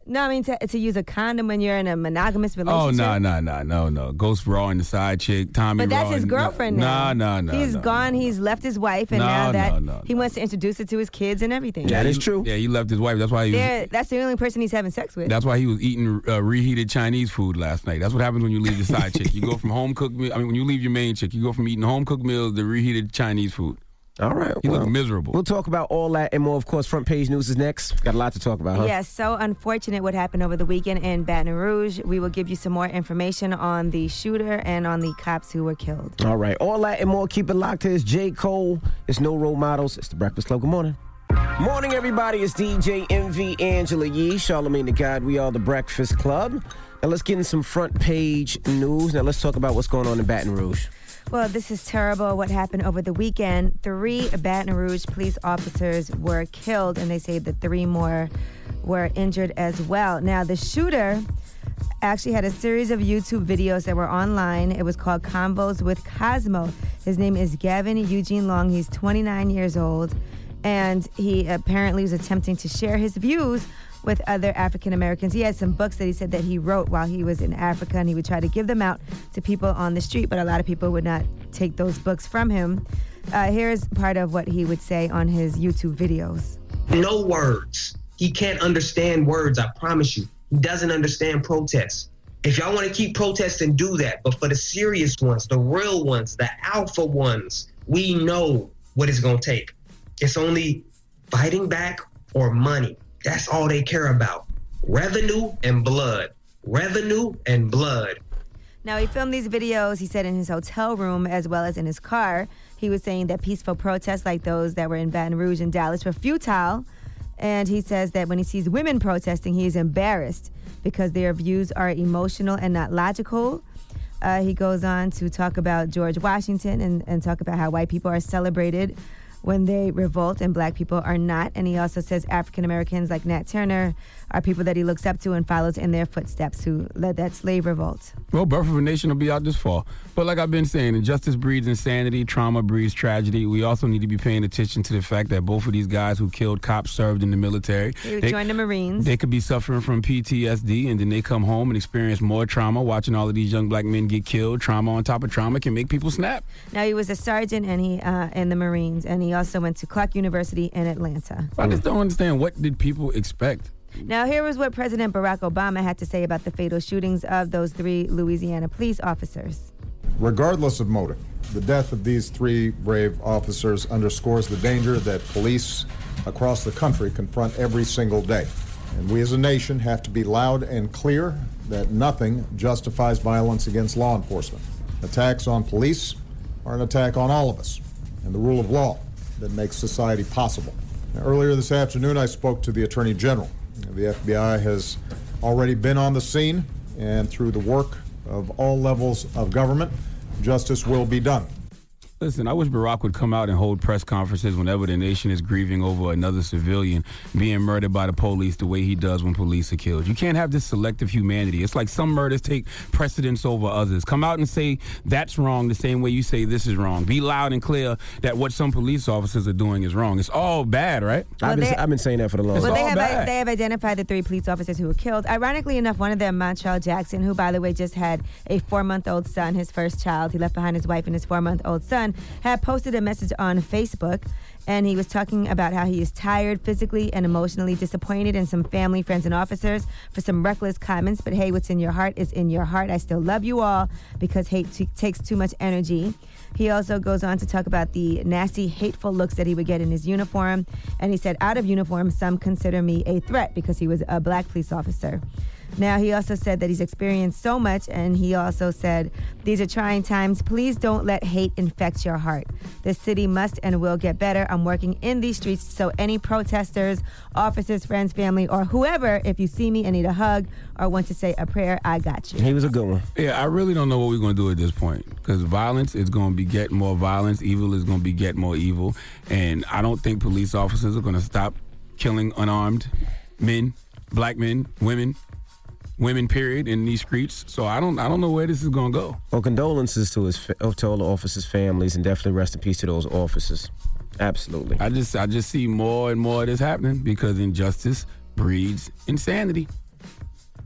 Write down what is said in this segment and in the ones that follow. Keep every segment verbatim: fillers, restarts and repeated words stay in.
No, I mean to, to use a condom when you're in a monogamous Oh, relationship. no, no, no, no, no. Ghost Raw and the side chick, Tommy But that's Raw his and- girlfriend no, now. No, no, no. He's no, gone. no. He's left his wife, and No, now that no, no, he no. wants to introduce it to his kids and everything. That is he- true. Yeah, he left his wife. That's why he was. They're- that's the only person he's having sex with. That's why he was eating uh, reheated Chinese food last night. That's what happens when you leave the side chick. You go from home cooked meal. I mean, when you leave your main chick, you go from eating home cooked meals to reheated Chinese food. All right. He well, looked miserable. We'll talk about all that and more. Of course, front page news is next. Got a lot to talk about, huh? Yes, so unfortunate what happened over the weekend in Baton Rouge. We will give you some more information on the shooter and on the cops who were killed. All right. All that and more. Keep it locked. It's J. Cole. It's No Role Models. It's The Breakfast Club. Good morning. Morning, everybody. It's D J M V, Angela Yee, Charlamagne the God. We are The Breakfast Club. Now, let's get in some front page news. Now, let's talk about what's going on in Baton Rouge. Well, this is terrible what happened over the weekend. Three Baton Rouge police officers were killed, and they say that three more were injured as well. Now, the shooter actually had a series of YouTube videos that were online. It was called Convos with Cosmo. His name is Gavin Eugene Long. He's twenty-nine years old, and he apparently was attempting to share his views with other African Americans. He had some books that he said that he wrote while he was in Africa, and he would try to give them out to people on the street, but a lot of people would not take those books from him. Uh, here's part of what he would say on his YouTube videos. No words. He can't understand words, I promise you. He doesn't understand protests. If y'all want to keep protesting, do that. But for the serious ones, the real ones, the alpha ones, we know what it's going to take. It's only fighting back or money. That's all they care about. Revenue and blood. Revenue and blood. Now, he filmed these videos, he said, in his hotel room as well as in his car. He was saying that peaceful protests like those that were in Baton Rouge and Dallas were futile. And he says that when he sees women protesting, he is embarrassed because their views are emotional and not logical. Uh, he goes on to talk about George Washington and, and talk about how white people are celebrated when they revolt and black people are not. And he also says African Americans like Nat Turner are people that he looks up to and follows in their footsteps who led that slave revolt. Well, Birth of a Nation will be out this fall. But like I've been saying, injustice breeds insanity, trauma breeds tragedy. We also need to be paying attention to the fact that both of these guys who killed cops served in the military. They, joined the Marines. They could be suffering from P T S D, and then they come home and experience more trauma. Watching all of these young black men get killed, trauma on top of trauma can make people snap. Now, he was a sergeant and he uh, in the Marines, and he also went to Clark University in Atlanta. I just don't understand, what did people expect? Now, here was what President Barack Obama had to say about the fatal shootings of those three Louisiana police officers. Regardless of motive, the death of these three brave officers underscores the danger that police across the country confront every single day. And we as a nation have to be loud and clear that nothing justifies violence against law enforcement. Attacks on police are an attack on all of us and the rule of law that makes society possible. Now, earlier this afternoon, I spoke to the Attorney General. The F B I has already been on the scene, and through the work of all levels of government, justice will be done. Listen, I wish Barack would come out and hold press conferences whenever the nation is grieving over another civilian being murdered by the police the way he does when police are killed. You can't have this selective humanity. It's like some murders take precedence over others. Come out and say that's wrong the same way you say this is wrong. Be loud and clear that what some police officers are doing is wrong. It's all bad, right? I've, been, they- I've been saying that for the longest Well, they all have, bad. they have identified the three police officers who were killed. Ironically enough, one of them, Montrell Jackson, who, by the way, just had a four-month-old son, his first child. He left behind his wife and his four-month-old son, had posted a message on Facebook, and he was talking about how he is tired, physically and emotionally disappointed in some family, friends, and officers for some reckless comments. But hey, what's in your heart is in your heart. I still love you all because hate t- takes too much energy. He also goes on to talk about the nasty, hateful looks that he would get in his uniform. And he said, out of uniform, some consider me a threat because he was a black police officer. Now, he also said that he's experienced so much, and he also said, these are trying times. Please don't let hate infect your heart. The city must and will get better. I'm working in these streets, so any protesters, officers, friends, family, or whoever, if you see me and need a hug or want to say a prayer, I got you. He was a good one. Yeah, I really don't know what we're going to do at this point, because violence is going to be getting more violence. Evil is going to be getting more evil. And I don't think police officers are going to stop killing unarmed men, black men, women, women, period, in these streets. So I don't I don't know where this is going to go. Well, condolences to his fa- to all the officers' families, and definitely rest in peace to those officers. Absolutely. I just I just see more and more of this happening because injustice breeds insanity.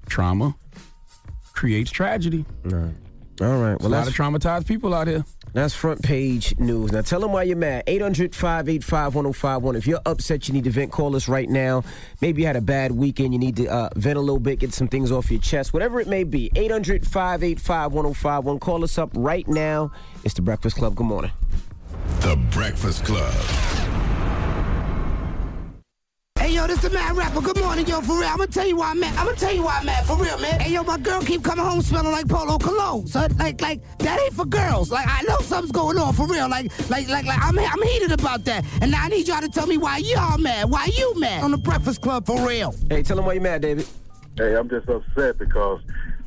trauma creates tragedy. All right. All right. Well, a lot of traumatized people out here. That's front page news. Now tell them why you're mad. eight hundred, five eight five, one oh five one. If you're upset, you need to vent, call us right now. Maybe you had a bad weekend. You need to uh, vent a little bit, get some things off your chest. Whatever it may be. eight hundred, five eight five, one oh five one. Call us up right now. It's The Breakfast Club. Good morning. The Breakfast Club. Hey, yo, this is the Mad Rapper. Good morning, yo, for real. I'm gonna tell you why I'm mad. I'm gonna tell you why I'm mad, for real, man. Hey, yo, my girl keep coming home smelling like Polo Cologne. So, like, like, that ain't for girls. Like, I know something's going on, for real. Like, like, like, like, I'm, I'm heated about that. And now I need y'all to tell me why y'all mad. Why you mad on The Breakfast Club, for real? Hey, tell them why you mad, David. Hey, I'm just upset because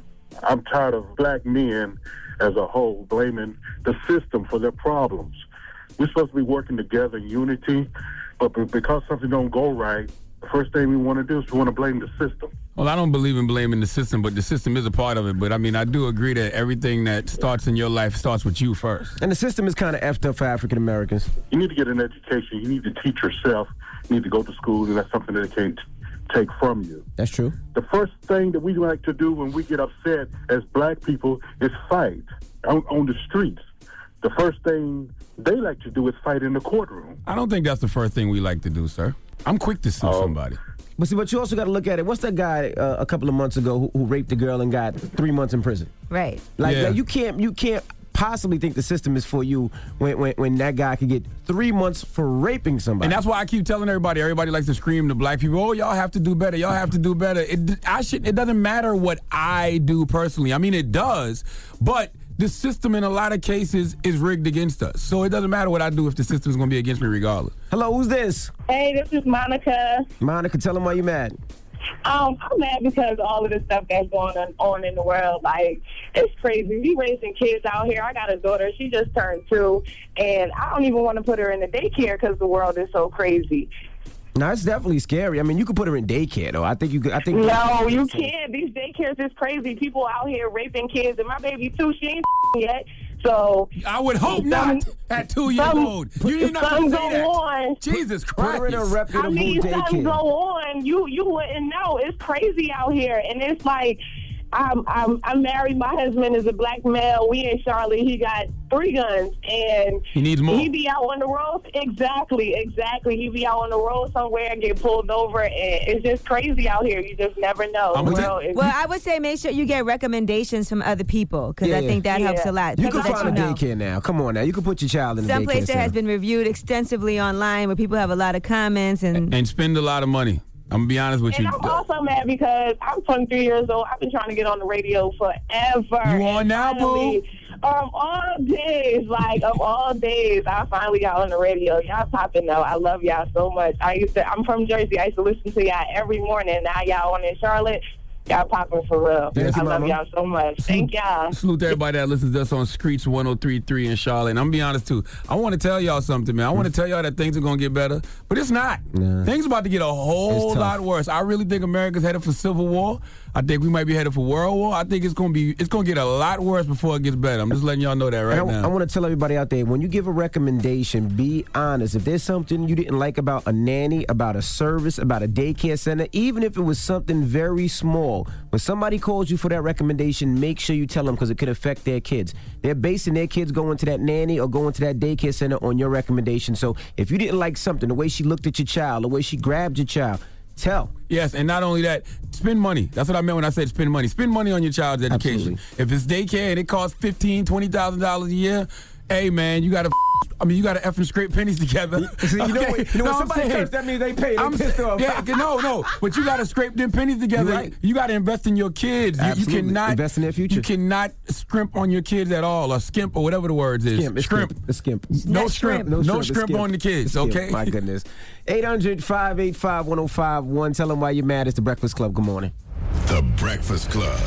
I'm tired of black men as a whole blaming the system for their problems. We're supposed to be working together in unity, but because something don't go right, the first thing we want to do is we want to blame the system. Well, I don't believe in blaming the system, but the system is a part of it. But, I mean, I do agree that everything that starts in your life starts with you first. And the system is kind of effed up for African Americans. You need to get an education. You need to teach yourself. You need to go to school, and that's something that they can't take from you. That's true. The first thing that we like to do when we get upset as black people is fight on, on the streets. The first thing they like to do is fight in the courtroom. I don't think that's the first thing we like to do, sir. I'm quick to sue um, somebody. But see, but you also got to look at it. What's that guy uh, a couple of months ago who, who raped a girl and got three months in prison? Right. Like, yeah. like you can't you can't possibly think the system is for you when, when when that guy could get three months for raping somebody. And that's why I keep telling everybody. Everybody likes to scream to black people, "Oh, y'all have to do better. Y'all have to do better." It I should. It doesn't matter what I do personally. I mean, it does, but the system in a lot of cases is rigged against us. So it doesn't matter what I do if the system's going to be against me regardless. Hello, who's this? Hey, this is Monica. Monica, tell them why you mad. Um, I'm mad because all of the stuff that's going on in the world, like, it's crazy. We raising kids out here. I got a daughter. She just turned two, and I don't even want to put her in the daycare because the world is so crazy. No, it's definitely scary. I mean, you could put her in daycare, though. I think you could. I think. No, you can't. These daycares is crazy. People out here raping kids, and my baby too. She ain't yet. So I would hope some, not at two years some, old. You did not say that. On. Jesus Christ! Put her in a reputable I mean, daycare. something go on. You you wouldn't know. It's crazy out here, and it's like. I'm, I'm I'm married. My husband is a black male. We in Charlotte. He got three guns, and he needs more. He be out on the road. Exactly, exactly. He be out on the road somewhere and get pulled over, and it's just crazy out here. You just never know. Well, well, I would say make sure you get recommendations from other people because yeah, I think that yeah. helps a lot. You can People find a you know. daycare now. Come on now, you can put your child in a Some daycare place that center. has been reviewed extensively online where people have a lot of comments and and spend a lot of money. I'm gonna be honest with and you. I'm also mad because I'm twenty-three years old. I've been trying to get on the radio forever. You on now, boo? Um, all days, like of all days, I finally got on the radio. Y'all popping though. I love y'all so much. I used to. I'm from Jersey. I used to listen to y'all every morning. Now y'all on in Charlotte. Y'all popping for real. Yes, I love mama. y'all so much. Thank y'all. Salute to everybody that listens to us on Screech one oh three point three in Charlotte. And I'm gonna be honest too. I want to tell y'all something, man. I want to tell y'all that things are gonna get better, but it's not. Nah. Things about to get a whole lot worse. I really think America's headed for civil war. I think we might be headed for world war. I think it's gonna be it's gonna get a lot worse before it gets better. I'm just letting y'all know that right and I, now. I want to tell everybody out there, when you give a recommendation, be honest. If there's something you didn't like about a nanny, about a service, about a daycare center, even if it was something very small, when somebody calls you for that recommendation, make sure you tell them because it could affect their kids. They're basing their kids going to that nanny or going to that daycare center on your recommendation. So if you didn't like something, the way she looked at your child, the way she grabbed your child, tell. Yes, and not only that, spend money. That's what I meant when I said spend money. Spend money on your child's education. Absolutely. If it's daycare and it costs fifteen thousand dollars, twenty thousand dollars a year, hey, man, you got to I mean, you got to effing scrape pennies together. See, you know, okay? what, you know no, when somebody curse, that means they pay. They I'm pissed off. Yeah, no, no. But you got to scrape them pennies together. Right. You got to invest in your kids. You, you Absolutely. cannot Invest in their future. You cannot scrimp on your kids at all, or skimp, or whatever the words is. Skimp. It's Scrimp. skimp. It's skimp. No Not scrimp. shrimp. No, No scrimp, shrimp. on the kids, Skimp. okay? My goodness. eight hundred, five eight five, one oh five one. Tell them why you're mad. It's The Breakfast Club. Good morning. The Breakfast Club.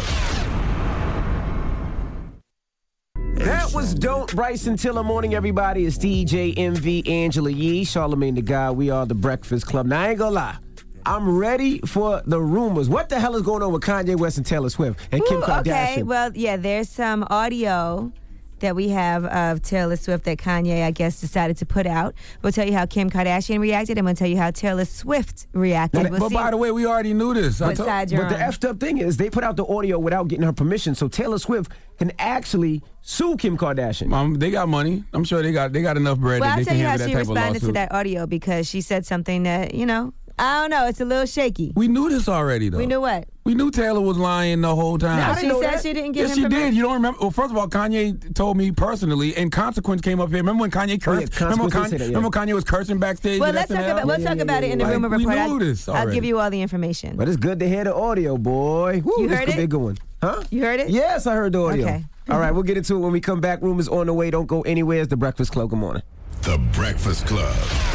That was Don't Bryce Until the Morning, everybody. It's D J M V, Angela Yee, Charlamagne the Guy. We are The Breakfast Club. Now, I ain't gonna lie. I'm ready for the rumors. What the hell is going on with Kanye West and Taylor Swift and Kim Ooh, Kardashian? okay, well, yeah, there's some audio that we have of Taylor Swift that Kanye, I guess, decided to put out. We'll tell you how Kim Kardashian reacted, and we'll tell you how Taylor Swift reacted. But, We'll but see by the way, we already knew this. I what told- side you're But the on. effed up thing is they put out the audio without getting her permission, so Taylor Swift can actually sue Kim Kardashian. Um, they got money. I'm sure they got they got enough bread Well, that I'll they tell can you how handle that she type of responded to lawsuit. that audio because she said something that, you know, I don't know, it's a little shaky. We knew this already, though. We knew what? We knew Taylor was lying the whole time. No, she said she didn't give yes, him she permission. did. You don't remember? Well, first of all, Kanye told me personally, and Consequence came up here. Remember when Kanye Oh, yeah, cursed? remember, when Consequence Kanye, did say that, yeah. remember when Kanye was cursing backstage? Well, at let's S N talk L? about, we'll talk about it in the Like, rumor we report. knew I'll, this I'll already. give you all the information. But it's good to hear the audio, boy. Woo, You this heard could it? be a good one. Huh? You heard it? Yes, I heard the audio. Okay. All right, we'll get into it when we come back. Rumors on the way. Don't go anywhere. It's The Breakfast Club. Good morning. The Breakfast Club.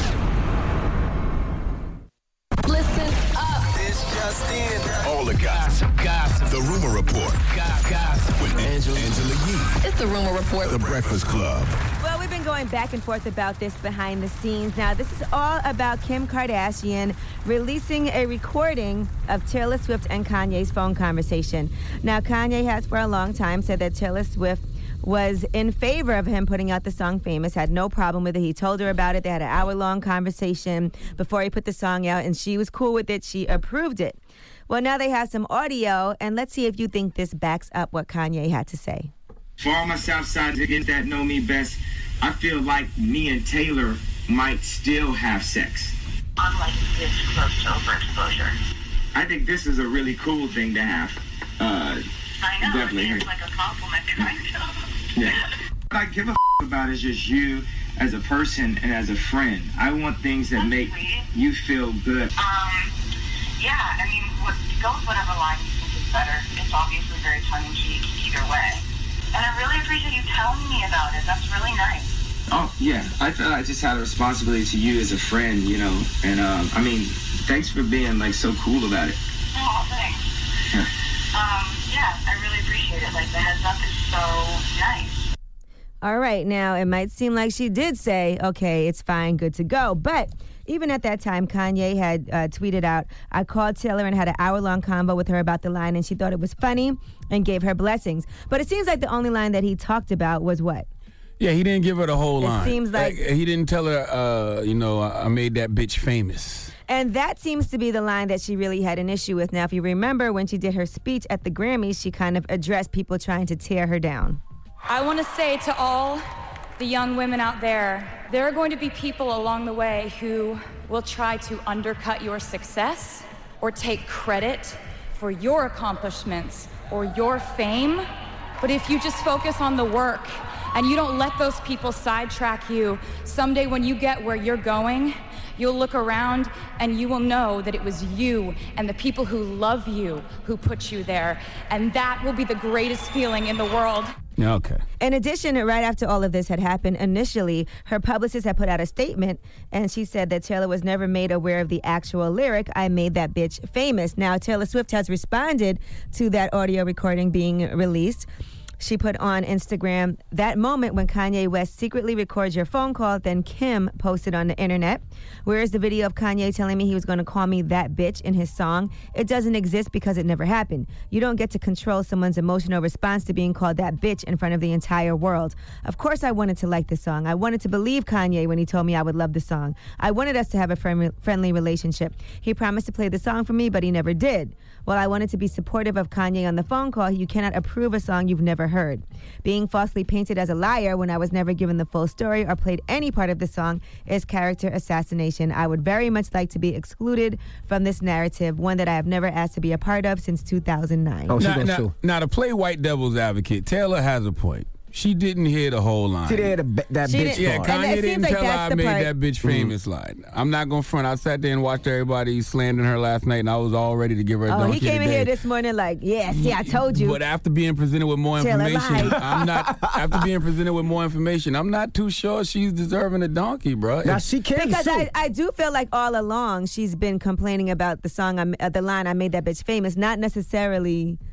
Listen up. It's just in. All the gossip. Gossip. The Rumor Report. Gossip. With Angela, Angela Yee. It's the Rumor Report. The Breakfast Club. Well, we've been going back and forth about this behind the scenes. Now, this is all about Kim Kardashian releasing a recording of Taylor Swift and Kanye's phone conversation. Now, Kanye has for a long time said that Taylor Swift was in favor of him putting out the song Famous, had no problem with it. He told her about it. They had an hour-long conversation before he put the song out, and she was cool with it. She approved it. Well, now they have some audio, and let's see if you think this backs up what Kanye had to say. For all my Southside niggas that know me best, I feel like me and Taylor might still have sex. Unlike this close to overexposure. I think this is a really cool thing to have. Uh, I know, definitely. it's like a compliment kind of. Yeah. What I give a f- about is just you as a person and as a friend. I want things that That's make sweet. you feel good. Um, yeah, I mean, what, go with whatever line you think is better. It's obviously very tongue-in-cheek either way. And I really appreciate you telling me about it. That's really nice. Oh, yeah. I thought I just had a responsibility to you as a friend, you know. And, um, I mean, thanks for being, like, so cool about it. Oh, thanks. Yeah. Um, yeah, I really appreciate it. Like, the heads up is so nice. All right, now it might seem like she did say, okay, it's fine, good to go. But even at that time, Kanye had uh, tweeted out, I called Taylor and had an hour-long convo with her about the line, and she thought it was funny and gave her blessings. But it seems like the only line that he talked about was what? Yeah, he didn't give her the whole It line. seems like- Uh, he didn't tell her, uh, you know, I I made that bitch famous. And that seems to be the line that she really had an issue with. Now, if you remember when she did her speech at the Grammys, she kind of addressed people trying to tear her down. I want to say to all the young women out there, there are going to be people along the way who will try to undercut your success or take credit for your accomplishments or your fame. But if you just focus on the work and you don't let those people sidetrack you, someday when you get where you're going, you'll look around and you will know that it was you and the people who love you who put you there. And that will be the greatest feeling in the world. Yeah, okay. In addition, right after all of this had happened, initially, her publicist had put out a statement, and she said that Taylor was never made aware of the actual lyric, I made that bitch famous. Now, Taylor Swift has responded to that audio recording being released. She put on Instagram, that moment when Kanye West secretly records your phone call, then Kim posted on the internet. Where is the video of Kanye telling me he was going to call me that bitch in his song? It doesn't exist because it never happened. You don't get to control someone's emotional response to being called that bitch in front of the entire world. Of course I wanted to like the song. I wanted to believe Kanye when he told me I would love the song. I wanted us to have a friend- friendly relationship. He promised to play the song for me, but he never did. While I wanted to be supportive of Kanye on the phone call, you cannot approve a song you've never heard. Being falsely painted as a liar when I was never given the full story or played any part of the song is character assassination. I would very much like to be excluded from this narrative, one that I have never asked to be a part of since two thousand nine. Oh, she now, gonna now, sue. now, to play white devil's advocate, Taylor has a point. She didn't hear the whole line. She did a, that She bitch didn't- Yeah, part. And Kanye it seems didn't like tell her that's I the made part- that bitch famous line. I'm not going to front. I sat there and watched everybody slandering her last night, and I was all ready to give her a Oh, donkey he came in today. here this morning like, yeah, see, I told you. But after being presented with more Taylor information, lied. I'm not. After being presented with more information, I'm not too sure she's deserving a donkey, bro. Now, she can Because sue. I, I do feel like all along she's been complaining about the song, I, uh, the line, I made that bitch famous, not necessarily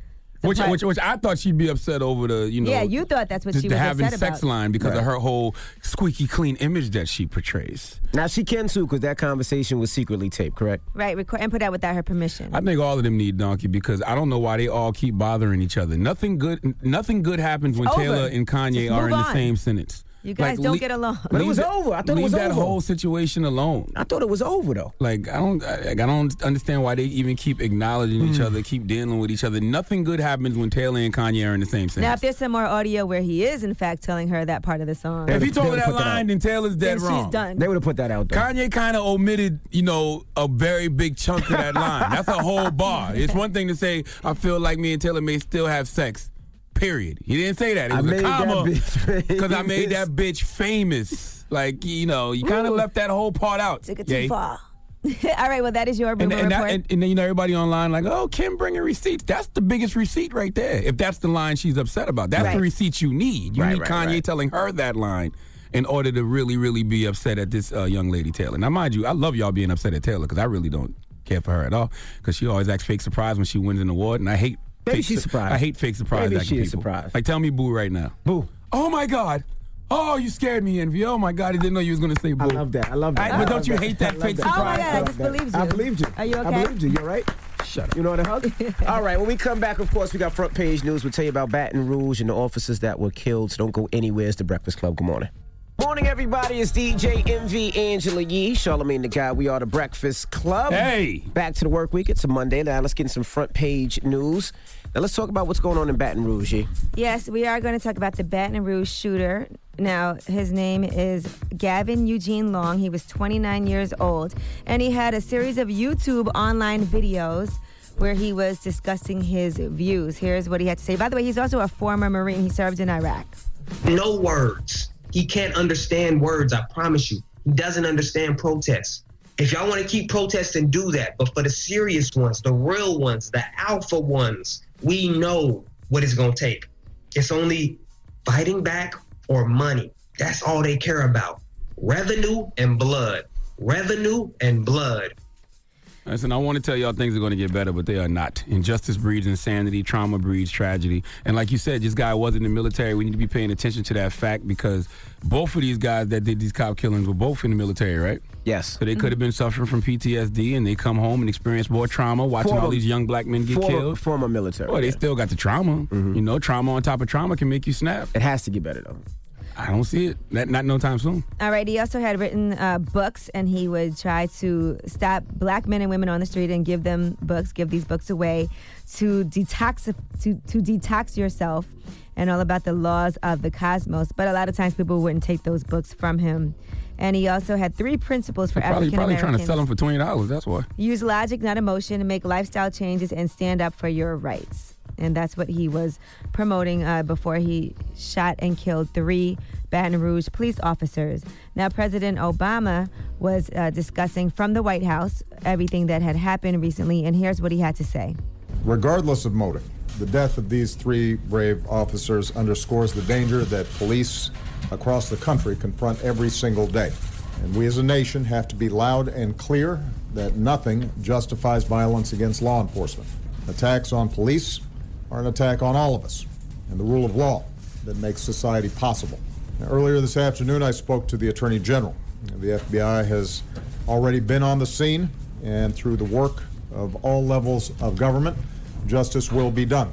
the which, part- which which I thought she'd be upset over the, you know. Yeah, you thought that's what the, she the was having upset sex about. line because Right. of her whole squeaky clean image that she portrays. Now, she can sue because that conversation was secretly taped, correct? Right, record, and put out without her permission. I think all of them need Donkey because I don't know why they all keep bothering each other. Nothing good Nothing good happens when It's Taylor over. and Kanye Just are move in the on. same sentence. You guys don't le- get along. But it leave was that- over. I thought it leave was that over. whole situation alone. I thought it was over, though. Like I don't, I, I don't understand why they even keep acknowledging each other, keep dealing with each other. Nothing good happens when Taylor and Kanye are in the same sentence. Now, if there's some more audio where he is, in fact, telling her that part of the song. If he told her They that would've put that line, out. then Taylor's dead Then wrong. she's done. They would have put that out, though. Kanye kind of omitted, you know, a very big chunk of that line. That's a whole bar. It's one thing to say, I feel like me and Taylor may still have sex. Period. He didn't say that. It I was a made that comma bitch because I made that bitch famous. Like, you know, you kind of Ooh. left that whole part out. Took it too Yay. far. All right, well, that is your rumor And, and, that, report. and, and then, you know, everybody online like, oh, Kim bringing receipts. That's the biggest receipt right there. If that's the line she's upset about. That's Right. the receipt you need. You Right, need right, Kanye right. telling her that line in order to really, really be upset at this uh, young lady, Taylor. Now, mind you, I love y'all being upset at Taylor because I really don't care for her at all because she always acts fake surprised when she wins an award, and I hate Maybe fake she's su- surprised. I hate fake surprise Maybe acting she is people. surprised. Like, tell me boo right now. Boo. Oh, my God. Oh, you scared me, Envy. Oh, my God. I didn't know you was going to say boo. I love that. I love that. I- but I don't love you that. hate that I love fake that. Oh, my surprise? God, I love just that. believed you. I believed you. Are you okay? I believed you. You all right? Shut up. You know what a hug? All right, when we come back, of course, we got front page news. We'll tell you about Baton Rouge and the officers that were killed, so don't go anywhere. It's The Breakfast Club. Good morning. Morning, everybody. It's D J M V Angela Yee, Charlamagne the Guy. We are The Breakfast Club. Hey. Back to the work week. It's a Monday. Now, let's get in some front page news. Now, let's talk about what's going on in Baton Rouge, Yee. Yes, we are going to talk about the Baton Rouge shooter. Now, his name is Gavin Eugene Long. He was twenty-nine years old, and he had a series of YouTube online videos where he was discussing his views. Here's what he had to say. By the way, he's also a former Marine. He served in Iraq. No words. He can't understand words, I promise you. He doesn't understand protests. If y'all want to keep protesting, do that. But for the serious ones, the real ones, the alpha ones, we know what it's going to take. It's only fighting back or money. That's all they care about. Revenue and blood. Revenue and blood. Listen, I want to tell y'all things are going to get better, but they are not. Injustice breeds insanity. Trauma breeds tragedy. And like you said, this guy wasn't in the military. We need to be paying attention to that fact because both of these guys that did these cop killings were both in the military, right? Yes. So they could have been suffering from P T S D, and they come home and experience more trauma watching Former- all these young black men get former, killed. Former military. Well, they yeah. still got the trauma. You know, trauma on top of trauma can make you snap. It has to get better, though. I don't see it. Not, not no time soon. All right, he also had written uh, books, and he would try to stop black men and women on the street and give them books, give these books away to detox, to, to detox yourself and all about the laws of the cosmos. But a lot of times people wouldn't take those books from him. And he also had three principles for Probably, African probably trying Americans. to sell them for twenty dollars. That's why. Use logic, not emotion, and make lifestyle changes and stand up for your rights. And that's what he was promoting uh, before he shot and killed three Baton Rouge police officers. Now, President Obama was uh, discussing from the White House everything that had happened recently, and here's what he had to say. Regardless of motive, the death of these three brave officers underscores the danger that police across the country confront every single day. And we as a nation have to be loud and clear that nothing justifies violence against law enforcement. Attacks on police are an attack on all of us and the rule of law that makes society possible. Now, earlier this afternoon, I spoke to the Attorney General. The F B I has already been on the scene, and through the work of all levels of government, justice will be done.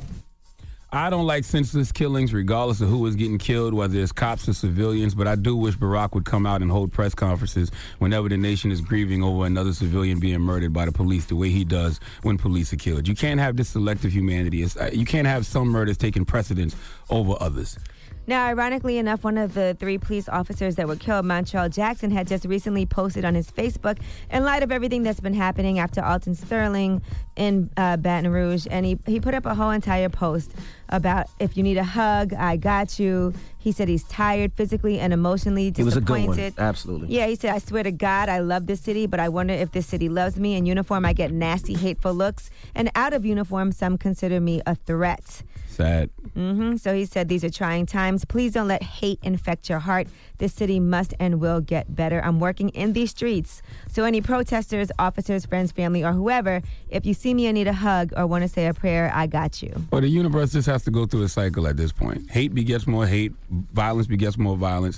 I don't like senseless killings, regardless of who is getting killed, whether it's cops or civilians, but I do wish Barack would come out and hold press conferences whenever the nation is grieving over another civilian being murdered by the police the way he does when police are killed. You can't have this selective humanity. It's, uh, you can't have some murders taking precedence over others. Now, ironically enough, one of the three police officers that were killed, Montrell Jackson, had just recently posted on his Facebook in light of everything that's been happening after Alton Sterling in uh, Baton Rouge. And he, he put up a whole entire post about if you need a hug, I got you. He said he's tired physically and emotionally, He was a disappointed. good one. Absolutely. Yeah, he said, I swear to God, I love this city, but I wonder if this city loves me. In uniform, I get nasty, hateful looks. And out of uniform, some consider me a threat. sad. Mm-hmm. So he said, these are trying times. Please don't let hate infect your heart. This city must and will get better. I'm working in these streets. So any protesters, officers, friends, family, or whoever, if you see me and need a hug or want to say a prayer, I got you. Well, the universe just has to go through a cycle at this point. Hate begets more hate. Violence begets more violence.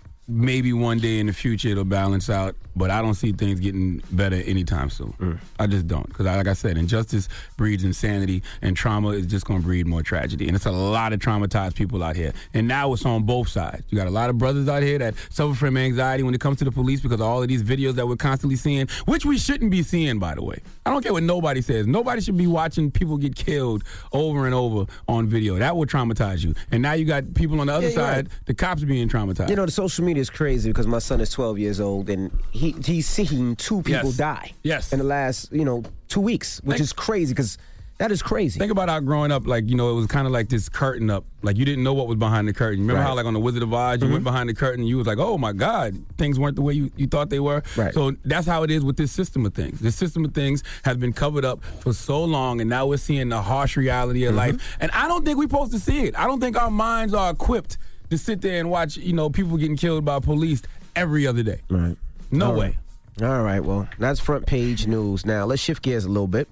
Maybe one day in the future it'll balance out, but I don't see things getting better anytime soon. Mm. I just don't. Because like I said, injustice breeds insanity, and trauma is just going to breed more tragedy. And it's a lot of traumatized people out here. And now it's on both sides. You got a lot of brothers out here that suffer from anxiety when it comes to the police because of all of these videos that we're constantly seeing, which we shouldn't be seeing, by the way. I don't care what nobody says. Nobody should be watching people get killed over and over on video. That will traumatize you. And now you got people on the other Yeah, side, right. the cops being traumatized. You know, the social media is crazy because my son is twelve years old and he he's seen two people Yes. die. Yes. In the last, you know, two weeks, which Think- is crazy because that is crazy. Think about how growing up, like, you know, it was kind of like this curtain up. Like, you didn't know what was behind the curtain. Remember Right. how, like, on The Wizard of Oz, you Mhm. went behind the curtain and you was like, oh, my God, things weren't the way you, you thought they were. Right. So that's how it is with this system of things. This system of things has been covered up for so long, and now we're seeing the harsh reality of Mhm. life. And I don't think we're supposed to see it. I don't think our minds are equipped to sit there and watch, you know, people getting killed by police every other day. Right. No All way. right. All right, well, that's front page news. Now, let's shift gears a little bit.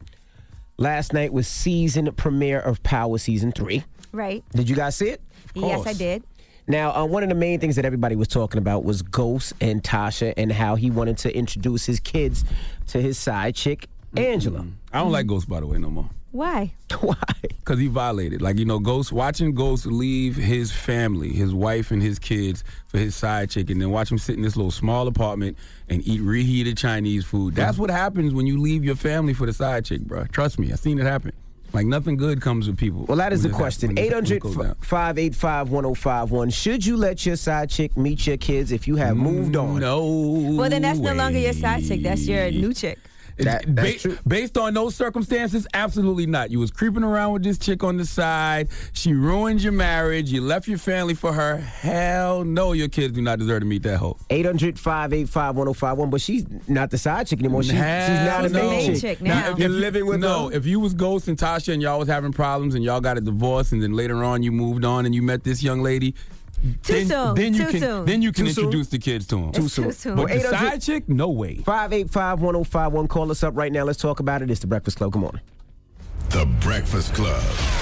Last night was season premiere of Power Season three. Right. Did you guys see it? Yes, I did. Now, uh, one of the main things that everybody was talking about was Ghost and Tasha and how he wanted to introduce his kids to his side chick, Angela. I don't like Ghost, by the way, no more. Why? Why? Because he violated. Like, you know, Ghost, watching Ghost leave his family, his wife and his kids for his side chick, and then watch him sit in this little small apartment and eat reheated Chinese food. That's what happens when you leave your family for the side chick, bro. Trust me, I've seen it happen. Like, nothing good comes with people. Well, that is the when this question. happens, eight when this- hundred, when this goes down. five eight five, one oh five one. Should you let your side chick meet your kids if you have moved on? No. Well, then that's no longer your side chick. That's your new chick. That- Ba- that's true. Based on those circumstances, absolutely not. You was creeping around with this chick on the side. She ruined your marriage. You left your family for her. Hell no, your kids do not deserve to meet that hoe. eight hundred, five eight five, one oh five one. But she's not the side chick anymore. She's, she's now the Hell main no. chick. chick now. if You're you- living with no, her? if you was Ghost and Tasha and y'all was having problems and y'all got a divorce and then later on you moved on and you met this young lady, Too then, soon. then you Too can soon. then you can Too soon? introduce the kids to him. It's too soon. But the eight hundred side chick, no way. five eight five, one oh five one. Call us up right now. Let's talk about it. It's The Breakfast Club. Good morning. The Breakfast Club.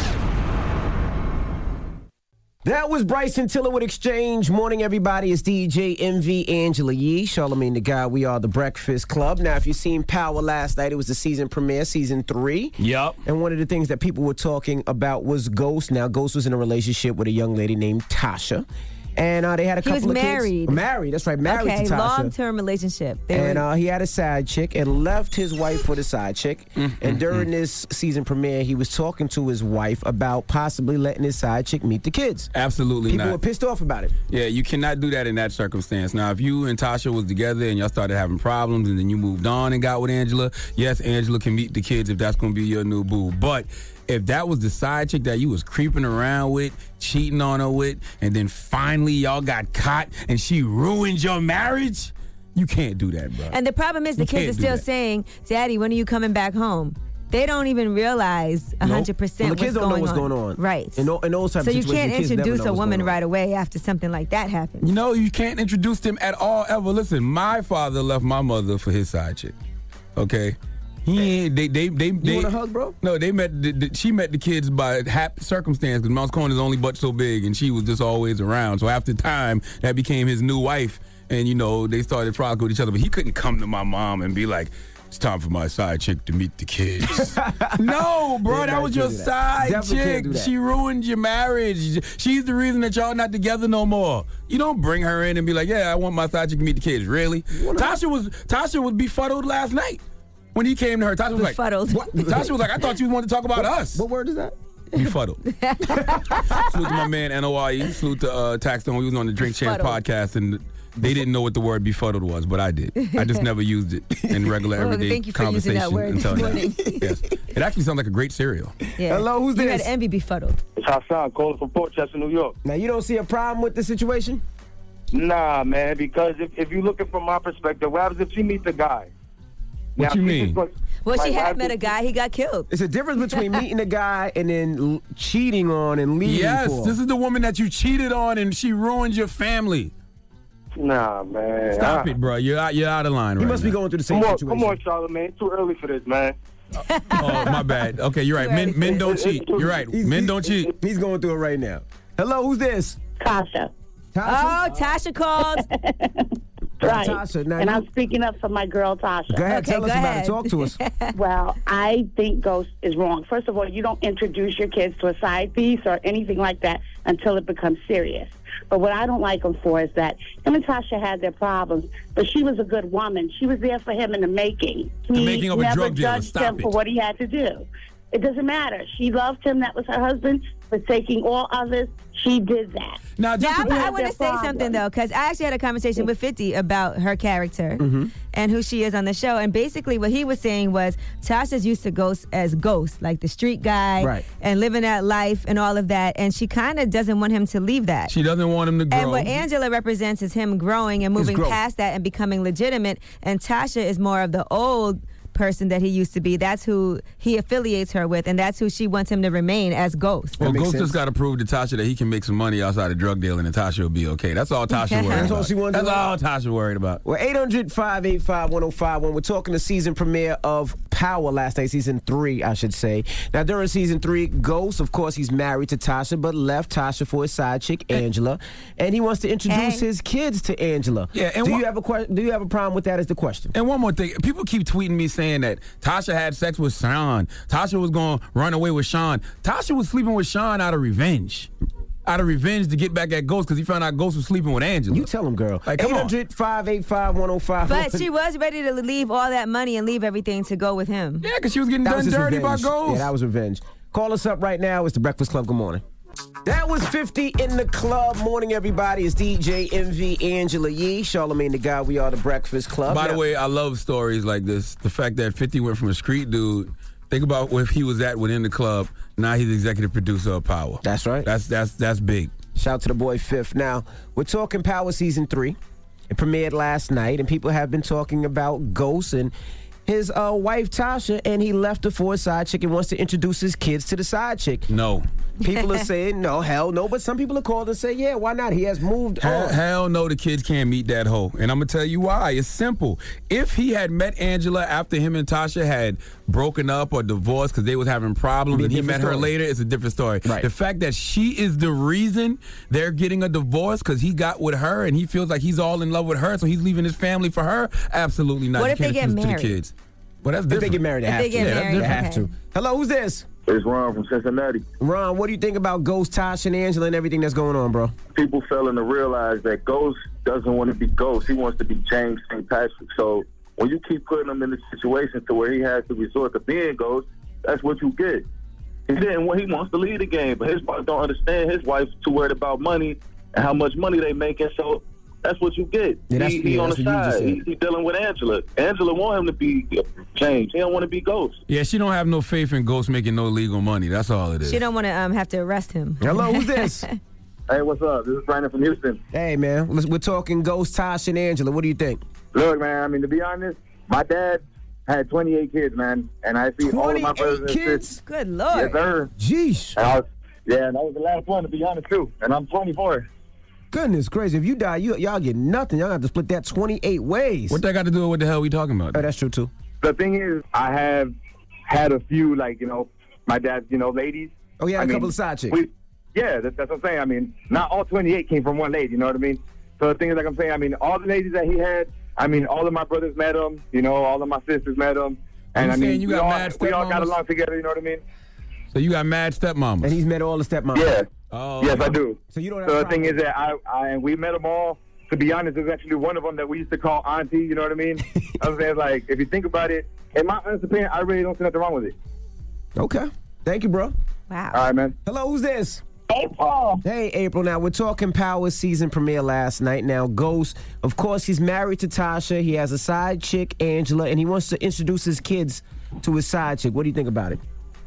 That was Bryson Tiller with Exchange. Morning, everybody. It's D J M V, Angela Yee, Charlamagne the Guy. We are The Breakfast Club. Now, if you've seen Power last night, it was the season premiere, season three. Yup. And one of the things that people were talking about was Ghost. Now, Ghost was in a relationship with a young lady named Tasha. And uh, they had a He couple was of married. kids. Married. That's right. Married Okay, to Tasha. long-term relationship. They And were- uh, he had a side chick and left his wife for the side chick. Mm-hmm. And during this season premiere, he was talking to his wife about possibly letting his side chick meet the kids. Absolutely People not. were pissed off about it. Yeah, you cannot do that in that circumstance. Now, if you and Tasha was together and y'all started having problems and then you moved on and got with Angela, yes, Angela can meet the kids if that's going to be your new boo. But if that was the side chick that you was creeping around with, cheating on her with, and then finally y'all got caught and she ruined your marriage, you can't do that, bro. And the problem is the You kids can't are do still that. saying, Daddy, when are you coming back home? They don't even realize one hundred percent Well, the kids what's don't know going what's on. going on. Right. In, tho- in those type So of you situations, can't the kids never introduce know a what's woman going on. right away after something like that happens. You know, you can't introduce them at all ever. Listen, my father left my mother for his side chick. Okay? He ain't, they, they, they, they, want a hug, bro? No, they met, the, the, she met the kids by hap circumstance because Mouse Corner's only butt so big and she was just always around. So after time, that became his new wife and, you know, they started frolicking with each other. But he couldn't come to my mom and be like, it's time for my side chick to meet the kids. No, bro, Yeah, that no, was you your can't do that. side Definitely can't chick. do that. She ruined your marriage. She's the reason that y'all not together no more. You don't bring her in and be like, yeah, I want my side chick to meet the kids. Really? Tasha was Tasha was befuddled last night when he came to her. Tasha was Befuddled. like, what? Tasha was like, I thought you wanted to talk about us. What word is that? Befuddled. Salute to my man N O I E. Salute to uh, Taxstone. We was on the Drink Champs Befuddled. podcast and they didn't know what the word befuddled was, but I did. I just never used it in regular Well, everyday thank you for using conversation that word until this now. morning. Yes, it actually sounds like a great cereal. Yeah. Hello, who's you this? had envy befuddled. It's Hassan calling from Port Chester, New York. Now, you don't see a problem with the situation? Nah, man, because if, if you're looking from my perspective, what happens if she meets a guy? What Now, you she mean? just- Well, she Like, had I met a think- guy. He got killed. It's a difference between meeting a guy and then l- cheating on and leaving Yes, for. this is the woman that you cheated on and she ruined your family. Nah, man. Stop I- it, bro. You're out, you're out of line He right must be now. going through the same Come on, situation. come on, Charlamagne. Too early for this, man. Oh, my bad. Okay, you're right. Men, men don't cheat. You're right. He's- Men he's- don't cheat. He's going through it right now. Hello, who's this? Tasha. Oh, Tasha called. Right. Tasha, now and you- I'm speaking up for my girl, Tasha. Go ahead, Okay, tell us go about ahead. it. Talk to us. Well, I think Ghost is wrong. First of all, you don't introduce your kids to a side piece or anything like that until it becomes serious. But what I don't like him for is that him and Tasha had their problems, but she was a good woman. She was there for him in the making. He The making of a never drug dealer. judged Stop him it. for what he had to do. It doesn't matter. She loved him. That was her husband. Forsaking all others, she did that. Now, Now, just I, to- I want to say something though, because I actually had a conversation with fifty about her character Mm-hmm. and who she is on the show. And basically, what he was saying was Tasha's used to Ghost as Ghost, like the street guy, Right. and living that life and all of that. And she kind of doesn't want him to leave that. she doesn't want him to grow. And what Angela represents is him growing and moving growth. past that and becoming legitimate. And Tasha is more of the old person that he used to be. That's who he affiliates her with, and that's who she wants him to remain as Ghost. well, makes Ghost sense. just got to prove to Tasha that he can make some money outside of drug dealing, and Tasha will be okay. That's all Tasha worried That's about. all she wants to That's know. all Tasha worried about. Well, eight hundred, five eight five, one oh five one. We're talking the season premiere of Power last night, season three, I should say. Now, during season three, Ghost, of course, he's married to Tasha, but left Tasha for his side chick, Angela, and he wants to introduce Hey. his kids to Angela. Yeah, and do wha- you have a que- Do you have a problem with that? Is the question? And one more thing, people keep tweeting me saying that Tasha had sex with Sean. Tasha was going to run away with Sean. Tasha was sleeping with Sean out of revenge. Out of revenge to get back at Ghost because he found out Ghost was sleeping with Angela. You tell him, girl. Like, come eight on. hundred, five eight five, one oh five one. But she was ready to leave all that money and leave everything to go with him. Yeah, because she was getting That done was his dirty by revenge. Ghost. Yeah, that was revenge. Call us up right now. It's the Breakfast Club. Good morning. That was fifty in the club. Morning, everybody. It's D J M V Angela Yee, Charlamagne the Guy. We are the Breakfast Club. By the Now- way, I love stories like this. The fact that fifty went from a street dude. Think about where he was at within the club. Now he's executive producer of Power. That's right. That's that's that's big. Shout out to the boy Fifth. Now, we're talking Power Season three. It premiered last night, and people have been talking about Ghost and his uh, wife, Tasha, and he left her for a side chick and wants to introduce his kids to the side chick. No. People are saying, no, hell no, but some people are called and say, yeah, why not? He has moved Hell, on. hell no, the kids can't meet that hoe. And I'm going to tell you why. It's simple. If he had met Angela after him and Tasha had broken up or divorced because they was having problems Be a and he different met her story. later, it's a different story. Right. The fact that she is the reason they're getting a divorce because he got with her and he feels like he's all in love with her, so he's leaving his family for her, absolutely not. What You if they can't get introduce it married? To the kids. Well, that's If different. they get married, they If have they to. get Yeah, married, they have okay. to. Hello, who's this? It's Ron from Cincinnati. Ron, what do you think about Ghost, Tasha, and Angela and everything that's going on, bro? People failing to realize that Ghost doesn't want to be Ghost. He wants to be James Saint Patrick. So when you keep putting him in a situation to where he has to resort to being Ghost, that's what you get. And then when he wants to lead the game, but his wife don't understand. His wife's too worried about money and how much money they making. So that's what you get. Yeah, that's- he he yeah, on that's the what you just side. said. He, he dealing with Angela. Angela want him to be James. He don't want to be Ghost. Yeah, she don't have no faith in Ghost making no legal money. That's all it is. She don't want to um, have to arrest him. Hello, who's this? Hey, what's up? This is Brandon from Houston. Hey, man, let's- we're talking Ghost, Tasha, and Angela. What do you think? Look, man, I mean, to be honest, my dad had twenty-eight kids, man, and I see all of my brothers and twenty-eight sisters. kids? Good Lord. Yes, sir. Jeez. And I was, yeah, and that was the last one, to be honest, too. And I'm twenty-four. Goodness gracious. If you die, you, y'all get nothing. Y'all have to split that twenty-eight ways. What that got to do with what the hell we talking about? Oh, that's true, too. The thing is, I have had a few, like, you know, my dad's, you know, ladies. Oh, yeah, I a mean, couple of side chicks. We, yeah, that, that's what I'm saying. I mean, not all twenty-eight came from one lady, you know what I mean? So the thing is, like I'm saying, I mean, all the ladies that he had, I mean, all of my brothers met him, you know, all of my sisters met him. And You I saying mean, you we got all, mad we all got stepmamas? along together, you know what I mean? So you got mad stepmamas. And he's met all the stepmoms. Yeah. Oh. Yes, I do. So you don't have So a the thing problem. is that I, I and we met them all. To be honest, there's actually one of them that we used to call Auntie. You know what I mean? I was saying, like, if you think about it, in my honest opinion, I really don't see nothing wrong with it. Okay. Thank you, bro. Wow. All right, man. Hello, who's this? April. Hey, April. Now, we're talking Power season premiere last night. Now, Ghost, of course, he's married to Tasha. He has a side chick, Angela, and he wants to introduce his kids to his side chick. What do you think about it?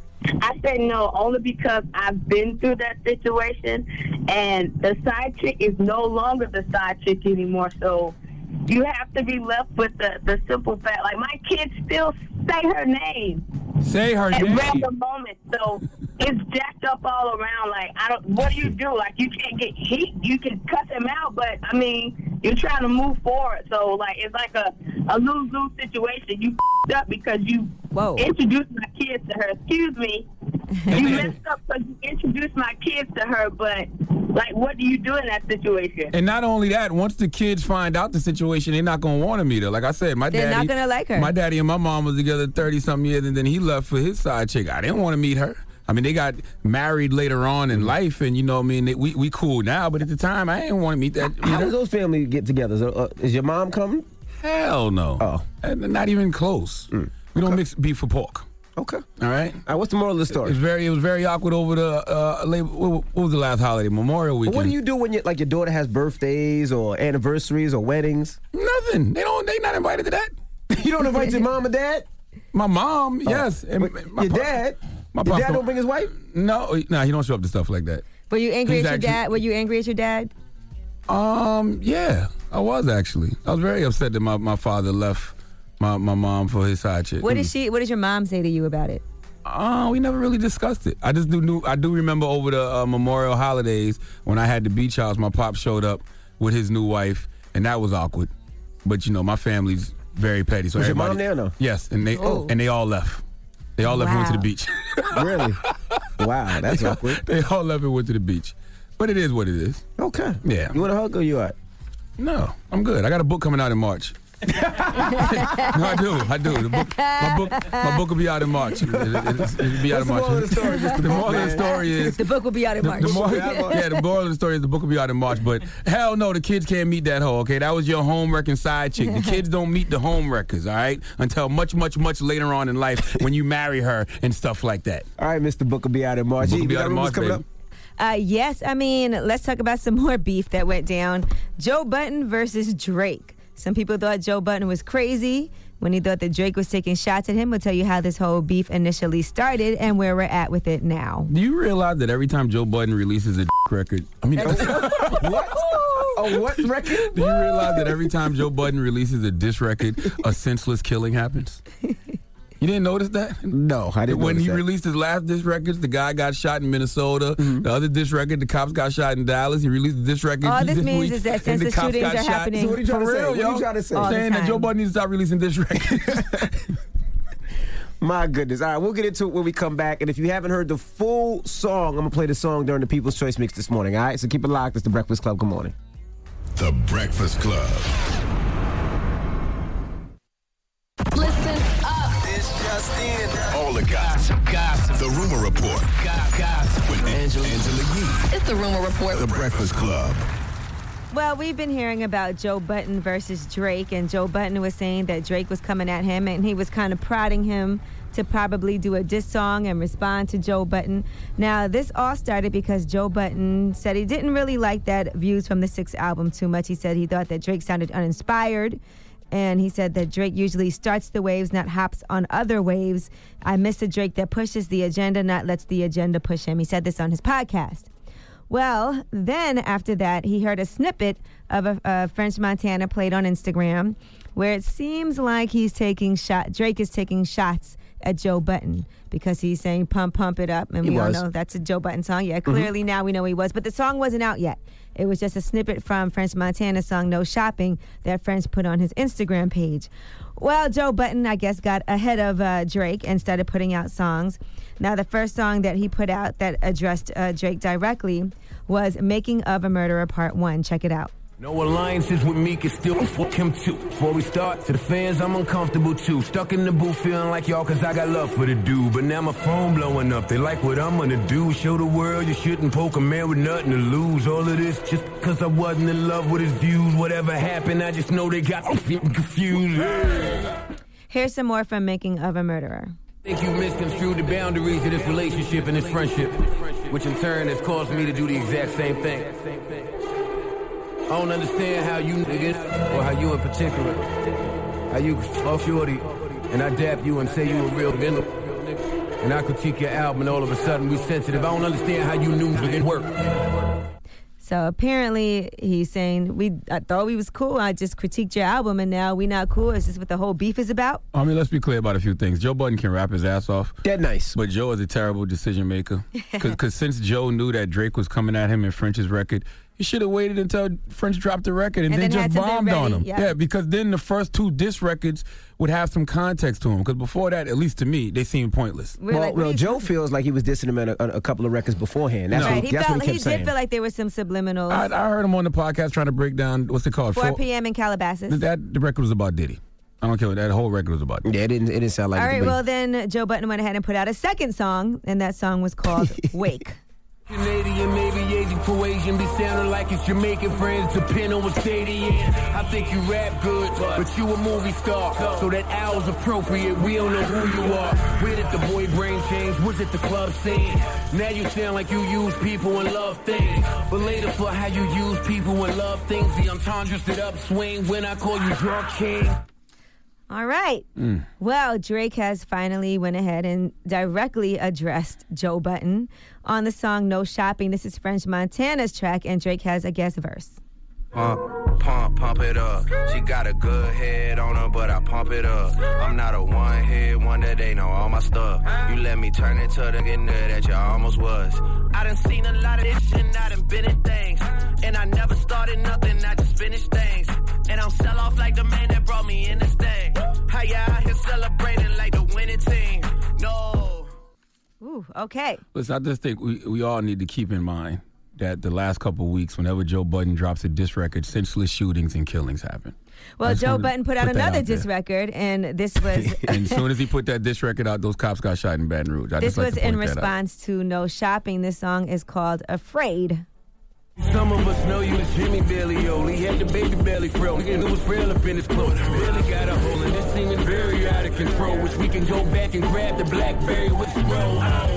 I say no only because I've been through that situation, and the side chick is no longer the side chick anymore. So you have to be left with the, the simple fact. Like, my kids still say her name. Say her at name. random moments. So it's jacked up all around. Like, I don't. What do you do? Like, you can't get heat. You can cut them out, but I mean, you're trying to move forward. So like, it's like a a lose lose situation. You f***ed up because you Whoa. introduced my kids to her. Excuse me. You messed up because you introduced my kids to her. But like, what do you do in that situation? And not only that, once the kids find out the situation, they're not gonna want to meet her. Like I said, my They're daddy, not gonna like her. My daddy and my mom was together thirty something years, and then he left for his side chick. I didn't want to meet her. I mean, they got married later on in life, and you know, what I mean, they, we we cool now. But at the time, I didn't want to meet that. Meet How her. does those family get together? Is, uh, is your mom coming? Hell no. Oh, And not even close. Mm. We don't mix beef for pork. Okay. All right. All right. What's the moral of the story? It was very, it was very awkward over the uh, labor. What, what was the last holiday? Memorial But weekend. what do you do when you, like your daughter has birthdays or anniversaries or weddings? Nothing. They don't. They not invited to that. You don't invite your mom and dad? My mom, yes. And But my your pop- dad? My Your pops dad don't bring his wife? No, no, he don't show up to stuff like that. Were you angry He's at your actually- dad? Were you angry at your dad? Um, yeah, I was actually. I was very upset that my, my father left my, my mom for his side chick. What did she? What did your mom say to you about it? Oh, we never really discussed it. I just do knew. I do remember over the uh, Memorial holidays when I had the beach house, my pop showed up with his new wife, and that was awkward. But you know, my family's very petty, so Was your everybody. mom there or no? Yes, and they Oh. and they all left. They all left and went to the Wow. beach. Really? Wow, that's they, awkward. They all left and went to the beach. But it is what it is. Okay. Yeah. You want a hug or you all right? No, I'm good. I got a book coming out in March. no, I do. I do. The book, my book, my book will be out in March. It, it, it, it'll be out in March. What's the moral of the story, Mister The moral of the Bookman? story is The book will be out in the, March. the moral, yeah, the moral of the story is the book will be out in March. But hell no, the kids can't meet that hoe. Okay, that was your home wrecking side chick. The kids don't meet the home wreckers. All right, until much, much, much later on in life when you marry her and stuff like that. All right, Mister Book will be out in March. Book will Gee, be we out got in rumors March, coming baby. up? Uh, yes, I mean, let's talk about some more beef that went down. Joe Budden versus Drake. Some people thought Joe Budden was crazy when he thought that Drake was taking shots at him. We'll tell you how this whole beef initially started and where we're at with it now. Do you realize that every time Joe Budden releases a record, I mean, What? A what record? do you realize that every time Joe Budden releases a diss record, a senseless killing happens? You didn't notice that? No, I didn't When notice he that. released his last diss records, the guy got shot in Minnesota. The other diss record, the cops got shot in Dallas. He released the diss record All this this means week, is that and the senseless cops shootings got are shot. happening. So what are you trying For to say? real, What are yo. you trying to say? All the Saying that time. Joe Budden needs to stop releasing diss records. My goodness. All right, we'll get into it when we come back. And if you haven't heard the full song, I'm going to play the song during the People's Choice Mix this morning. All right, so keep it locked. It's The Breakfast Club. Good morning. The Breakfast Club. Listen up. This just in. All the gossip. Gossip. The Rumor Report. Gossip. With Angela, Angela Yee. It's the Rumor Report. The Breakfast Club. Well, we've been hearing about Joe Budden versus Drake, and Joe Budden was saying that Drake was coming at him, and he was kind of prodding him to probably do a diss song and respond to Joe Budden. Now, this all started because Joe Budden said he didn't really like that Views from the Sixth album too much. He said he thought that Drake sounded uninspired, and he said that Drake usually starts the waves, not hops on other waves. I miss a Drake that pushes the agenda, not lets the agenda push him. He said this on his podcast. Well, then after that, he heard a snippet of a, a French Montana played on Instagram where it seems like he's taking shot. Drake is taking shots at Joe Budden because he's saying pump, pump it up. And He we all was. know that's a Joe Budden song. Yeah, clearly now we know he was. But the song wasn't out yet. It was just a snippet from French Montana's song No Shopping that French put on his Instagram page. Well, Joe Budden, I guess, got ahead of uh, Drake and started putting out songs. Now, the first song that he put out that addressed uh, Drake directly was Making of a Murderer Part one. Check it out. No alliances with me can still fuck him too. Before we start, to the fans, I'm uncomfortable too. Stuck in the booth feeling like y'all cause I got love for the dude. But now my phone blowing up, they like what I'm gonna do. Show the world you shouldn't poke a man with nothing to lose. All of this just cause I wasn't in love with his views. Whatever happened, I just know they got me confused. Here's some more from Making of a Murderer. Think you misconstrued the boundaries of this relationship and this friendship, which in turn has caused me to do the exact same thing. I don't understand how you niggas, or how you in particular, how you off shorty, and I dap you and say you a real nigga, and I critique your album and all of a sudden we sensitive. I don't understand how you knew it didn't work. So apparently he's saying, we I thought we was cool. I just critiqued your album and now we not cool. Is this what the whole beef is about? I mean, let's be clear about a few things. Joe Budden can rap his ass off. Dead nice. But Joe is a terrible decision maker. Because since Joe knew that Drake was coming at him in French's record, he should have waited until French dropped the record and, And then, then just had something bombed on ready, him. yeah. Yeah, because then the first two diss records would have some context to him. Because before that, at least to me, they seemed pointless. We're well, like, what well are you Joe talking- feels like he was dissing him in a, a couple of records beforehand. That's, No. what, Right, he, he, that's felt, what he he kept did saying. feel like there were some subliminals. I, I heard him on the podcast trying to break down, what's it called? four p.m. in Calabasas. That the record was about Diddy. I don't care what that whole record was about. Yeah, it didn't, it didn't sound like All it to right, me. well then Joe Budden went ahead and put out a second song, and that song was called Wake. Canadian, maybe Asian, Croatian, be sounding like it's Jamaican friends, depend on what state he in. I think you rap good, but you a movie star, so that owl's appropriate, we don't know who you are. Where did the boy brain change, was it the club scene? Now you sound like you use people and love things, but later for how you use people and love things, the entendres that upswing when I call you drug king. All right. Mm. Well, Drake has finally went ahead and directly addressed Joe Budden on the song No Shopping. This is French Montana's track, and Drake has a guest verse. Pump, pump, pump it up. She got a good head on her, but I pump it up. I'm not a one-hit wonder, they know all my stuff. You let me turn it to the nigga that you almost was. I done seen a lot of this shit, I done been in things. And I never started nothing, I just finished things. And I'm sell off like the man that brought me in this thing. How you out here celebrating like the winning team? No. Ooh, okay. Listen, I just think we, we all need to keep in mind that the last couple of weeks, whenever Joe Budden drops a diss record, senseless shootings and killings happen. Well, just Joe wanted to Budden put out put that another out diss there. record, and this was And as soon as he put that diss record out, those cops got shot in Baton Rouge. I this just like was to in point that out. response to No Shopping. This song is called Afraid. Some of us know you as Jimmy Bailey-O. He had the baby belly fro. It was real up in his clothes. Really got a hole in this seeming very out of control. Which we can go back and grab the Blackberry with the roll.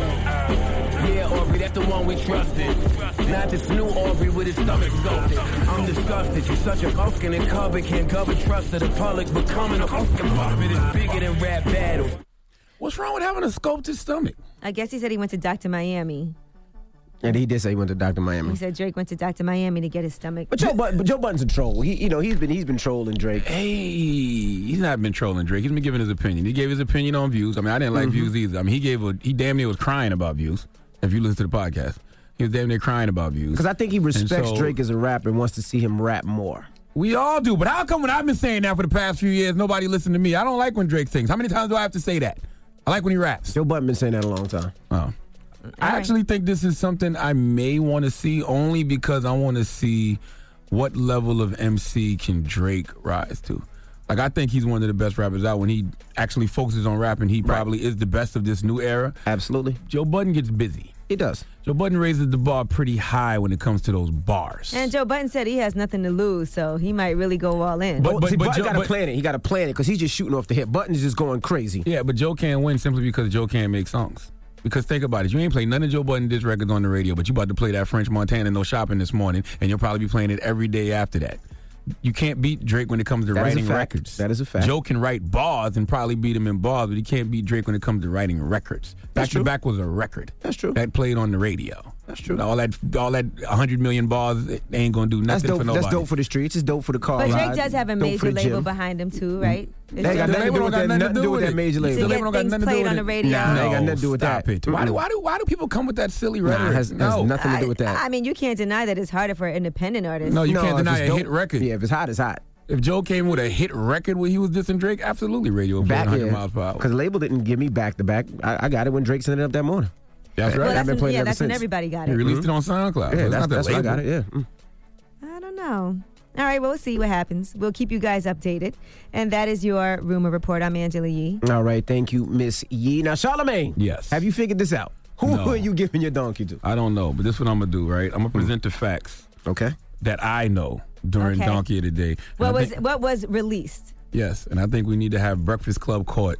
Yeah, Aubrey, that's the one we trusted. Not this new Aubrey with his stomach sculpted. I'm disgusted. You're such a pumpkin and cupboard. Can't cover trust of the public. Becoming a pumpkin puppet is bigger than rap battles. What's wrong with having a sculpted stomach? I guess he said he went to Doctor Miami. And he did say he went to Doctor Miami. He said Drake went to Doctor Miami to get his stomach. But Joe, Budden, but Joe Budden's a troll. He, you know, he's been he's been trolling Drake. Hey, he's not been trolling Drake. He's been giving his opinion. He gave his opinion on Views. I mean, I didn't like Mhm. Views either. I mean, he gave a he damn near was crying about Views. If you listen to the podcast, he was damn near crying about Views. Because I think he respects And so- Drake as a rapper and wants to see him rap more. We all do, but how come when I've been saying that for the past few years, nobody listened to me? I don't like when Drake sings. How many times do I have to say that? I like when he raps. Joe Budden been saying that a long time. Oh. I actually think this is something I may want to see only because I want to see what level of M C can Drake rise to. Like, I think he's one of the best rappers out. When he actually focuses on rapping, he probably is the best of this new era. Absolutely. Joe Budden gets busy. He does. Joe Budden raises the bar pretty high when it comes to those bars. And Joe Budden said he has nothing to lose, so he might really go all in. But, see, Budden Joe- got to but- plan it. He got to plan it because he's just shooting off the hip. Button's just going crazy. Yeah, but Joe can't win simply because Joe can't make songs. Because think about it, you ain't played none of Joe Budden diss records on the radio, but you about to play that French Montana No Shopping this morning, and you'll probably be playing it every day after that. You can't beat Drake when it comes to That is a writing fact. records. That is a fact. Joe can write bars and probably beat him in bars, but he can't beat Drake when it comes to writing records. Back to Back was a record. That's true. That played on the radio. That's true. All that, all that one hundred million bars it ain't gonna do nothing That's dope. for nobody. That's dope for the streets. It's dope for the car But Drake ride. does have a Dope for major the label gym. behind him too, right? They ain't got The nothing to label do with don't that. got Nothing to do with that major To label. get label don't got things nothing to do played with on it. the radio. Nah, they ain't got nothing to do with Stop that. it. Why do, why, do, why do people come with that silly Nah, rhetoric? it has, no. has nothing to do with that. I mean, you can't deny that it's harder for an independent artist. No, you No, can't if deny it's a dope- hit record. Yeah, if it's hot, it's hot. If Joe came with a hit record where he was dissing Drake, absolutely radio would play Back one hundred here. miles per hour. Because the label didn't give me back to back. I I got it when Drake sent it up that morning. That's Well, right. that's I've been when, playing yeah, it ever that's when since. everybody got He it. released it on SoundCloud. Yeah, so it's that's, not the that's why I label. got it. Yeah. Mm. I don't know. All right, well, we'll see what happens. We'll keep you guys updated. And that is your Rumor Report. I'm Angela Yee. All right, thank you, Miss Yee. Now, Charlamagne. Yes. Have you figured this out? Who No. are you giving your donkey to? I don't know, but this is what I'm gonna do, right? I'm gonna present the facts Okay. that I know during Okay. Donkey of the Day. And What I was think- what was released? Yes, and I think we need to have Breakfast Club court,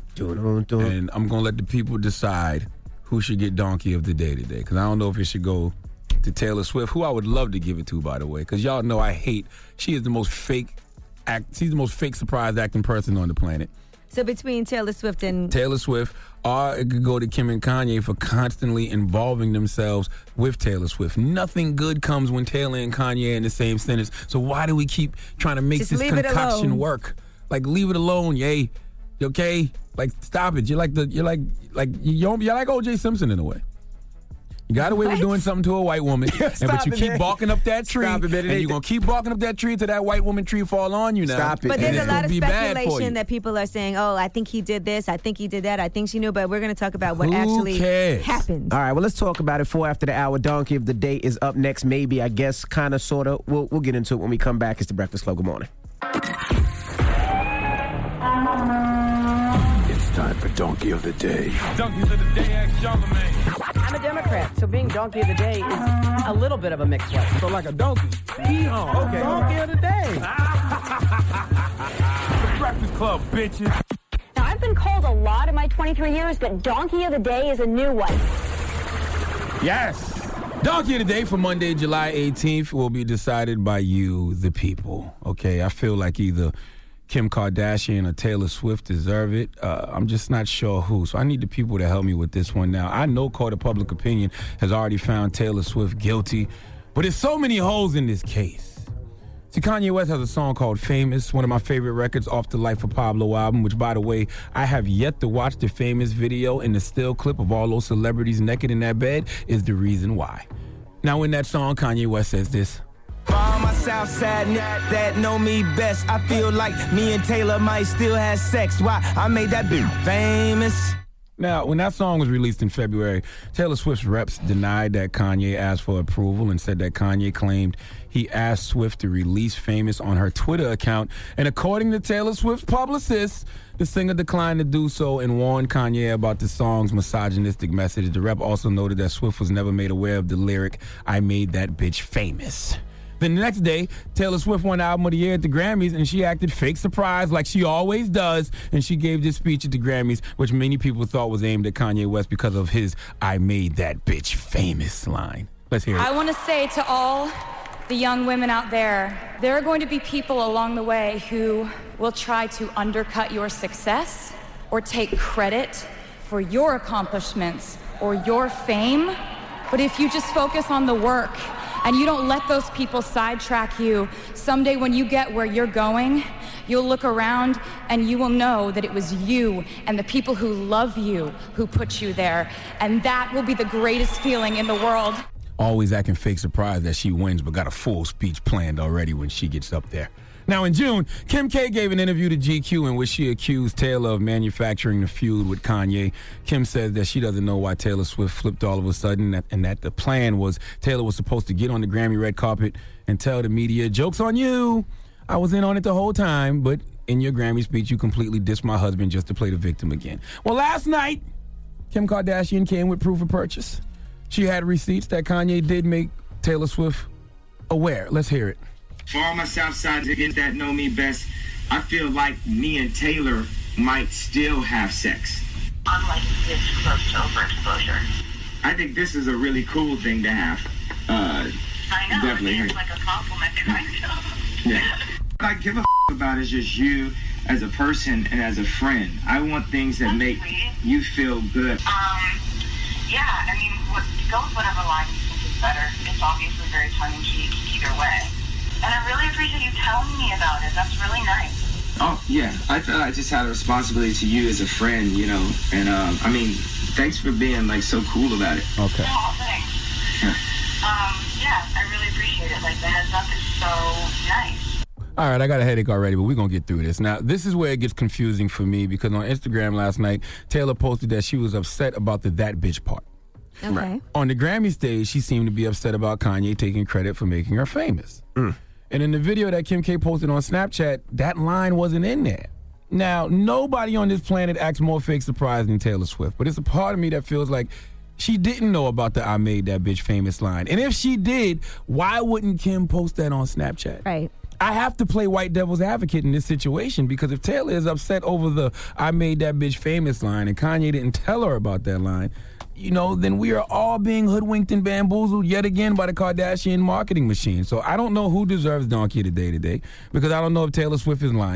and I'm gonna let the people decide who should get Donkey of the Day today. Because I don't know if it should go to Taylor Swift, who I would love to give it to, by the way. Because y'all know I hate. She is the most fake act. She's the most fake surprise acting person on the planet. So between Taylor Swift and Taylor Swift, or it could go to Kim and Kanye for constantly involving themselves with Taylor Swift. Nothing good comes when Taylor and Kanye are in the same sentence. So why do we keep trying to make Just this leave it concoction alone. work? Like, leave it alone, yay. You okay? Like, stop it. You're like the you're like like you're, you're like O J Simpson in a way. You got away with doing something to a white woman, and but you it, keep man. barking up that tree, Stop it, man. and you're going to keep barking up that tree until that white woman tree fall on you now. Stop it. But and there's it's a lot gonna of be bad for speculation you. that people are saying, oh, I think he did this, I think he did that, I think she knew, but we're going to talk about what Who actually cares? happened. All right, well, let's talk about it. Four after the hour. Donkey of the Day is up next. Maybe, I guess, kind of, sort of. We'll, we'll get into it when we come back. It's the Breakfast Club. Good morning. It's time for Donkey of the Day. Donkeys of the Day, ask Charlamagne. I'm a Democrat, so being Donkey of the Day is a little bit of a mixed one. So like a donkey. Yeehaw. Okay. Donkey of the Day. The Breakfast Club, bitches. Now, I've been called a lot in my twenty-three years, but Donkey of the Day is a new one. Yes. Donkey of the Day for Monday, July eighteenth will be decided by you, the people. Okay, I feel like either Kim Kardashian or Taylor Swift deserve it. Uh, I'm just not sure who. So I need the people to help me with this one now. I know court of public opinion has already found Taylor Swift guilty, but there's so many holes in this case. See, Kanye West has a song called Famous, one of my favorite records off the Life of Pablo album, which, by the way, I have yet to watch the Famous video, and the still clip of all those celebrities naked in that bed is the reason why. Now, in that song, Kanye West says this. For all my Southside n- that know me best, I feel like me and Taylor might still have sex. Why? I made that bitch famous. Now, when that song was released in February, Taylor Swift's reps denied that Kanye asked for approval and said that Kanye claimed he asked Swift to release Famous on her Twitter account. And according to Taylor Swift's publicist, the singer declined to do so and warned Kanye about the song's misogynistic message. The rep also noted that Swift was never made aware of the lyric, "I made that bitch famous." Then the next day, Taylor Swift won Album of the Year at the Grammys, and she acted fake surprised like she always does, and she gave this speech at the Grammys, which many people thought was aimed at Kanye West because of his "I made that bitch famous" line. Let's hear it. I want to say to all the young women out there, there are going to be people along the way who will try to undercut your success or take credit for your accomplishments or your fame. But if you just focus on the work and you don't let those people sidetrack you, someday when you get where you're going, you'll look around and you will know that it was you and the people who love you who put you there. And that will be the greatest feeling in the world. Always acting fake surprised that she wins, but got a full speech planned already when she gets up there. Now, in June, Kim K gave an interview to G Q in which she accused Taylor of manufacturing the feud with Kanye. Kim says that she doesn't know why Taylor Swift flipped all of a sudden, and that the plan was Taylor was supposed to get on the Grammy red carpet and tell the media, "Joke's on you. I was in on it the whole time, but in your Grammy speech, you completely dissed my husband just to play the victim again." Well, last night, Kim Kardashian came with proof of purchase. She had receipts that Kanye did make Taylor Swift aware. Let's hear it. For all my Southside niggas that know me best, I feel like me and Taylor might still have sex. Unlike this close to overexposure. I think this is a really cool thing to have. Uh, I know, definitely. I mean, it's like a compliment kind of. Yeah. What I give a f- about is just you as a person and as a friend. I want things that make you feel good. Um, yeah, I mean, what, go with whatever line you think is better. It's obviously very tongue-in-cheek either way. And I really appreciate you telling me about it. That's really nice. Oh, yeah. I thought I just had a responsibility to you as a friend, you know. And, um, I mean, thanks for being, like, so cool about it. Okay. Oh, thanks. Yeah. Um, yeah, I really appreciate it. Like, the heads up is so nice. All right, I got a headache already, but we're going to get through this. Now, this is where it gets confusing for me because on Instagram last night, Taylor posted that she was upset about the "that bitch" part. Okay. Right. On the Grammy stage, she seemed to be upset about Kanye taking credit for making her famous. Mm. And in the video that Kim K posted on Snapchat, that line wasn't in there. Now, nobody on this planet acts more fake surprised than Taylor Swift, but it's a part of me that feels like she didn't know about the "I made that bitch famous" line. And if she did, why wouldn't Kim post that on Snapchat? Right. I have to play white devil's advocate in this situation because if Taylor is upset over the "I made that bitch famous" line and Kanye didn't tell her about that line, you know, then we are all being hoodwinked and bamboozled yet again by the Kardashian marketing machine. So I don't know who deserves Donkey of the Day today because I don't know if Taylor Swift is lying.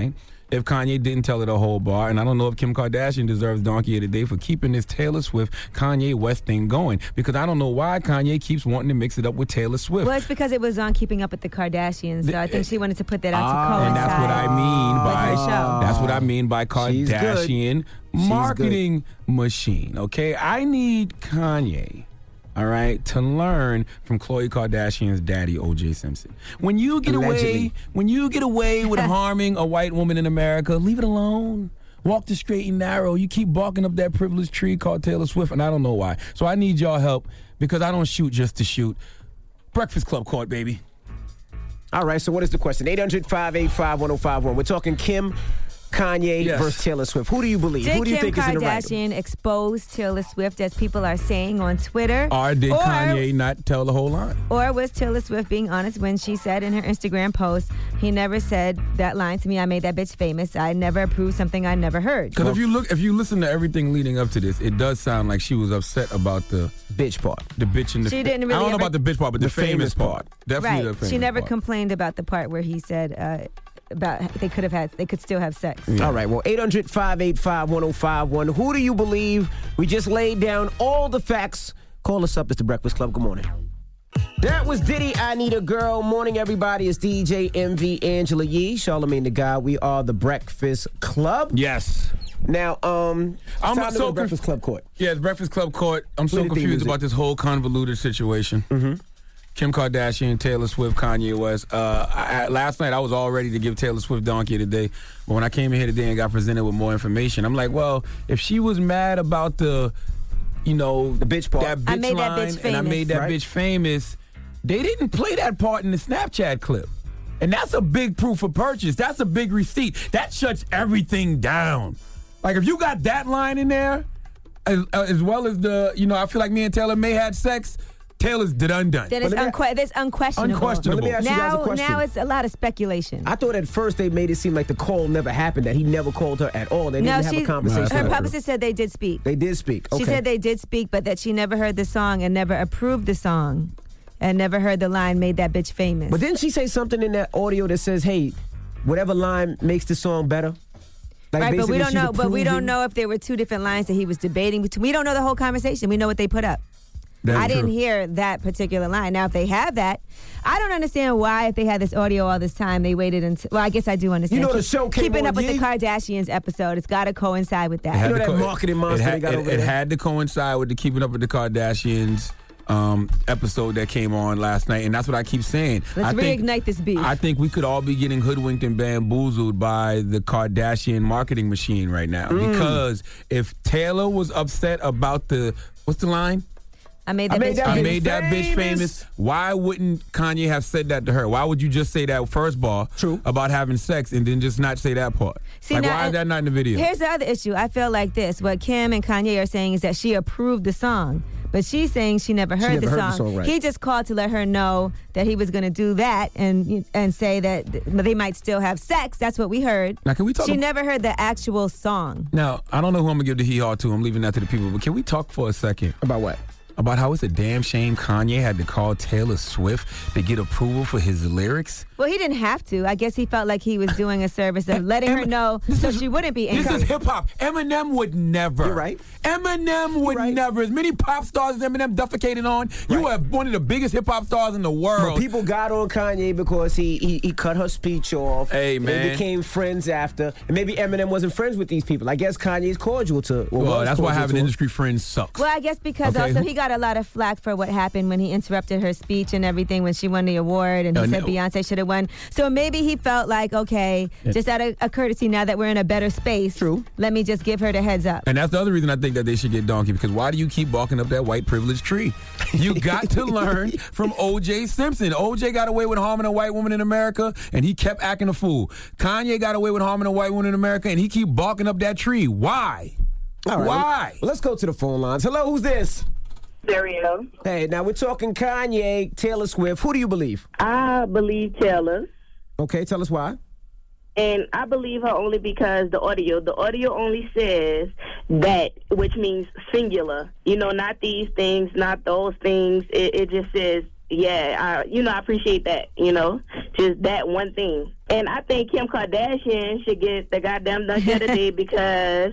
if Kanye didn't tell her the whole bar, and I don't know if Kim Kardashian deserves Donkey of the Day for keeping this Taylor Swift Kanye West thing going, because I don't know why Kanye keeps wanting to mix it up with Taylor Swift. Well, it's because it was on Keeping Up with the Kardashians, so I think she wanted to put that out to Ah, coincide. and that's what I mean by with her show. that's what I mean by She's good. Kardashian She's marketing machine. Okay, I need Kanye, all right, to learn from Khloe Kardashian's daddy, O J Simpson. When you get Allegedly. away, when you get away with harming a white woman in America, leave it alone. Walk the straight and narrow. You keep barking up that privileged tree called Taylor Swift, and I don't know why. So I need y'all help because I don't shoot just to shoot. Breakfast Club court, baby. All right, so what is the question? eight hundred, five eight five, one oh five one. We're talking Kim, Kanye Yes. versus Taylor Swift. Who do you believe? Did Who do you Kim think is in the right? Kardashian expose Taylor Swift, as people are saying on Twitter? Or did Or- Kanye not tell the whole line? Or was Taylor Swift being honest when she said in her Instagram post, he never said that line to me, I made that bitch famous. I never approved something I never heard. Because if you look, if you listen to everything leading up to this, it does sound like she was upset about the bitch part, the bitch and the. She didn't I really don't know ever- about the bitch part, but the, The famous, famous part. part. Definitely the Right. famous She never part. complained about the part where he said uh, about they could have had, they could still have sex. All right, well, eight hundred, five eight five, one oh five one. Who do you believe? We just laid down all the facts. Call us up. It's the Breakfast Club. Good morning. That was Diddy, I Need a Girl. Morning, everybody. It's D J M V, Angela Yee, Charlamagne the God. We are the Breakfast Club. Yes. Now, um, I'm time to so go to Breakfast conf- Club Court. Yeah, it's Breakfast Club court. I'm so Play the theme confused music. about this whole convoluted situation. Mm-hmm. Kim Kardashian, Taylor Swift, Kanye West. Uh, I, I- last night I was all ready to give Taylor Swift Donkey today, but when I came in here today and got presented with more information, I'm like, well, if she was mad about the, you know, the bitch part, that bitch I made that line, bitch and I famous. made that Right. bitch famous, they didn't play that part in the Snapchat clip. And that's a big proof of purchase. That's a big receipt. That shuts everything down. Like, if you got that line in there, as, as well as the, you know, I feel like me and Taylor May had sex, Taylor's done done. Then it's, But let me- unque- that's unquestionable. Unquestionable. But let me ask you guys a Now, question. now it's a lot of speculation. I thought at first they made it seem like the call never happened, that he never called her at all. They no, didn't have she, a conversation. her with publicist said they did speak. They did speak. Okay. She said they did speak, but that she never heard the song and never approved the song and never heard the line, made that bitch famous. But didn't she say something in that audio that says, hey, whatever line makes the song better? Like, right, but we basically don't she's know. But we don't approving- know if there were two different lines that he was debating between. We don't know the whole conversation. We know what they put up. That's I didn't true. hear that particular line. Now, if they have that, I don't understand why, if they had this audio all this time, they waited until. Well, I guess I do understand. You know the Keep- show came Keeping on Up with the Ye? Kardashians episode, it's got to coincide with that. It had You know to that marketing monster it had, they got it, over it there? had to coincide with the Keeping Up with the Kardashians um, episode that came on last night, and that's what I keep saying. Let's I think, reignite this beef. I think we could all be getting hoodwinked and bamboozled by the Kardashian marketing machine right now. Mm. Because if Taylor was upset about the, what's the line? I made that I made bitch that I famous. made that bitch famous. Why wouldn't Kanye have said that to her? Why would you just say that first bar True. about having sex and then just not say that part? See, like, now, why is and that not in the video? Here's the other issue. I feel like this. What Kim and Kanye are saying is that she approved the song, but she's saying she never heard, never the, heard song. the song, right. He just called to let her know that he was going to do that and and say that th- they might still have sex. That's what we heard. Now, can we talk She ab- never heard the actual song. Now, I don't know who I'm going to give the hee-haw to. I'm leaving that to the people. But can we talk for a second About what? about how it's a damn shame Kanye had to call Taylor Swift to get approval for his lyrics? Well, he didn't have to. I guess he felt like he was doing a service of letting her know so she wouldn't be This angry. is hip-hop. Eminem would never. You're right. Eminem would right. never. As many pop stars as Eminem defecated on, you are one of the biggest hip-hop stars in the But world. people got on Kanye because he, he he cut her speech off. Hey, and man. They became friends after. And maybe Eminem wasn't friends with these people. I guess Kanye's cordial to. Well, well, was that's why cordial having to him. industry friends sucks. Well, I guess because Okay, also who- he got a lot of flack for what happened when he interrupted her speech and everything when she won the award, and he Uh, said no. Beyonce should have won. So maybe he felt like, okay, just out of a courtesy, now that we're in a better space, True. let me just give her the heads up. And that's the other reason I think that they should get Donkey, because why do you keep barking up that white privilege tree? You got to learn from O J Simpson. O J got away with harming a white woman in America, and he kept acting a fool. Kanye got away with harming a white woman in America, and he keep barking up that tree. Why? All right, Why? Well, let's go to the phone lines. Hello, who's this? Stereo. Hey, now we're talking Kanye, Taylor Swift. Who do you believe? I believe Taylor. Okay, tell us why. And I believe her only because the audio, the audio only says that, which means singular. You know, not these things, not those things. It, it just says yeah, I, you know, I appreciate that, you know, just that one thing. And I think Kim Kardashian should get the goddamn donkey of the day because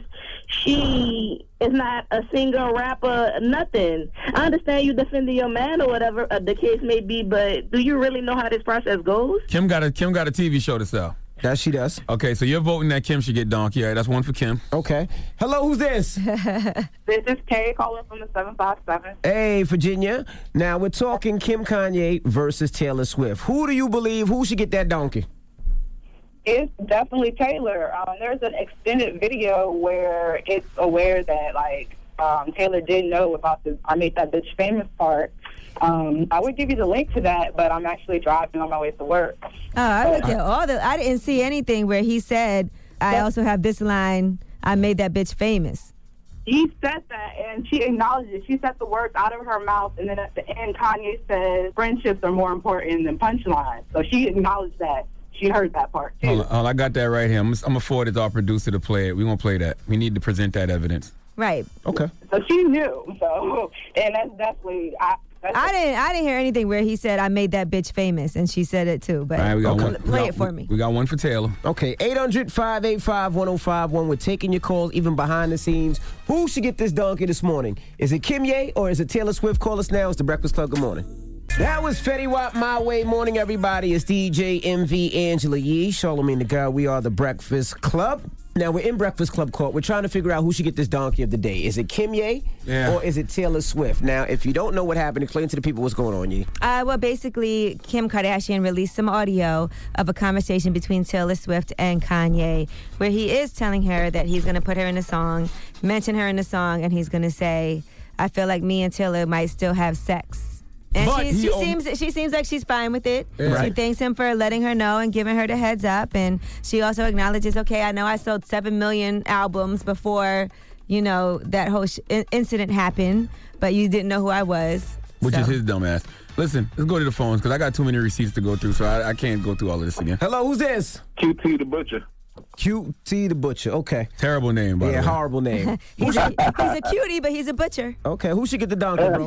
she is not a singer, rapper, nothing. I understand you defending your man or whatever uh, the case may be, but do you really know how this process goes? Kim got a Kim got a T V show to sell. That she does. Okay, so you're voting that Kim should get donkey. All right, that's one for Kim. Okay. Hello, who's this? This is Kay calling from the seven five seven. Hey, Virginia. Now, we're talking Kim Kanye versus Taylor Swift. Who do you believe, who should get that donkey? It's definitely Taylor. Um, there's an extended video where it's aware that, like, um, Taylor did know about the I Made That Bitch Famous part. Um, I would give you the link to that, but I'm actually driving on my way to work. Oh, I looked at all the. I didn't see anything where he said, "I also have this line. I made that bitch famous." He said that, and she acknowledged it. She said the words out of her mouth, and then at the end, Kanye said, "Friendships are more important than punchlines." So she acknowledged that. She heard that part too. Hold on, hold on, I got that right here. I'm, I'm gonna forward it to our producer to play it. We're gonna play that. We need to present that evidence. Right. Okay. So she knew. So, and that's definitely. I, that's I didn't. I didn't hear anything where he said, "I made that bitch famous," and she said it too. But All right, we got okay. one. play we got, it for me. We got one for Taylor. Okay, eight hundred, five eight five, one oh five one. We're taking your calls even behind the scenes. Who should get this donkey this morning? Is it Kim Ye or is it Taylor Swift? Call us now. It's the Breakfast Club. Good morning. That was Fetty Wap, My Way. Morning, everybody. It's D J M V Angela Yee, Charlamagne the God. We are the Breakfast Club. Now, we're in Breakfast Club court. We're trying to figure out who should get this donkey of the day. Is it Kim Ye yeah. or is it Taylor Swift? Now, if you don't know what happened, explain to the people what's going on, Yee. Uh, well, basically, Kim Kardashian released some audio of a conversation between Taylor Swift and Kanye, where he is telling her that he's going to put her in a song, mention her in the song, and he's going to say, "I feel like me and Taylor might still have sex." And But she's, he she om- seems she seems like she's fine with it. Yeah. She Right. thanks him for letting her know and giving her the heads up. And she also acknowledges, okay, I know I sold seven million albums before, you know, that whole sh- in- incident happened, but you didn't know who I was. Which so. is his dumb ass. Listen, let's go to the phones because I got too many receipts to go through, so I, I can't go through all of this again. Hello, who's this? Q T the Butcher. Q T the Butcher. Okay. Terrible name, by Yeah, the way. horrible name. he's, a, he's a cutie, but he's a butcher. Okay, who should get the donkey, bro?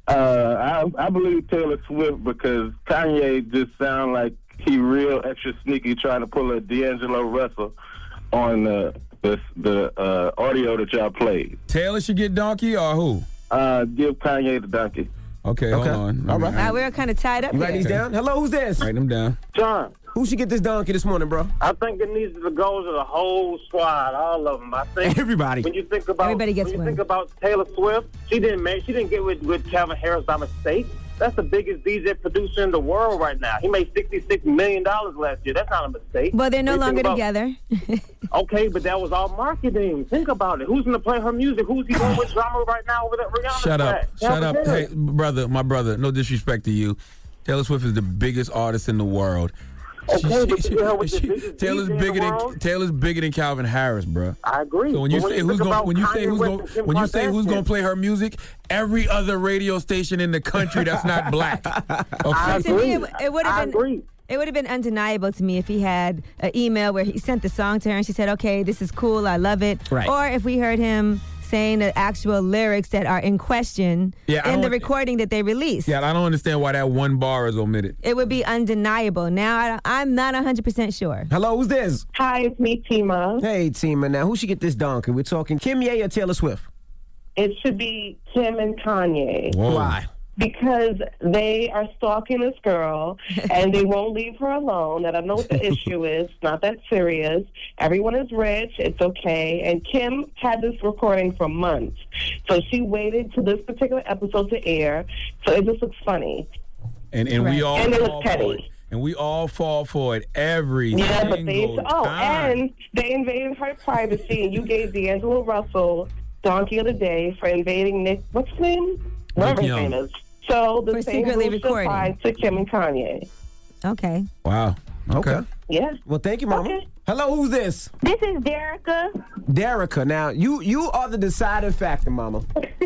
Uh, I, I believe Taylor Swift because Kanye just sound like he real extra sneaky trying to pull a D'Angelo Russell on the the, the uh, audio that y'all played. Taylor should get donkey or who? Uh, give Kanye the donkey. Okay, Okay. hold on. All I mean, right. I- Uh, we're kind of tied up You write here. these down? Hello, who's this? Write them down. John, Who should get this donkey this morning, bro? I think it needs to go to the whole squad, all of them. I think Everybody. when you think about Everybody gets when you one. think about Taylor Swift, she didn't make she didn't get with, with Calvin Harris by mistake. That's the biggest D J producer in the world right now. He made sixty-six million dollars last year. That's not a mistake. Well, they're no When you think longer about- together. Okay, but that was all marketing. Think about it. Who's going to play her music? Who's he doing with drama right now over there? Rihanna. Shut up. track. Shut Calvin up. Hey, Harris. brother, my brother, no disrespect to you. Taylor Swift is the biggest artist in the world. Okay, but you know what the she- biggest Taylor's D J in the bigger than world? Taylor's bigger than Calvin Harris, bro. I agree. So when you But say you who's think going about when you say Kanye who's West going and Kim when you say who's Kardashian- going to play her music, every other radio station in the country that's not black. Okay. To me, it, it would I have been. agree. It would have been undeniable to me if he had an email where he sent the song to her and she said, "Okay, this is cool, I love it." Right. Or if we heard him saying the actual lyrics that are in question Yeah, I in the don't- recording that they released. Yeah, I don't understand why that one bar is omitted. It would be undeniable. Now, I, I'm not one hundred percent sure. Hello, who's this? Hi, it's me, Tima. Hey, Tima. Now, who should get this donkey? We're talking Kim Ye or Taylor Swift? It should be Kim and Kanye. Whoa. Why? Because they are stalking this girl and they won't leave her alone. And I know what the issue is. It's not that serious. Everyone is rich. It's okay. And Kim had this recording for months. So she waited to this particular episode to air. So it just looks funny. And and we all And it was fall for petty. it. And we all fall for it every Yeah, but they single oh, time. and they invaded her privacy, and you gave D'Angelo Russell Donkey of the Day for invading Nick. What's his name? Whatever his Young. name is. So the For same secretly rules should recording. apply to Kim and Kanye. Okay. Wow. Okay. Okay. Yeah. Well, thank you, Mama. Okay. Hello, who's this? This is Derica. Derica. Now, you you are the deciding factor, Mama.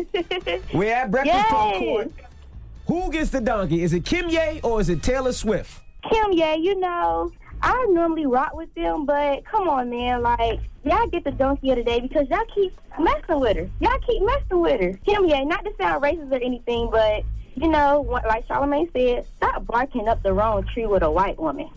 We're at Breakfast Club Yay. Court. Who gets the donkey? Is it Kim Ye or is it Taylor Swift? Kim, yeah, you know, I normally rock with them, but come on, man, like, y'all get the donkey of the day because y'all keep messing with her. Y'all keep messing with her. Kim, yeah, not to sound racist or anything, but you know, like Charlamagne said, stop barking up the wrong tree with a white woman.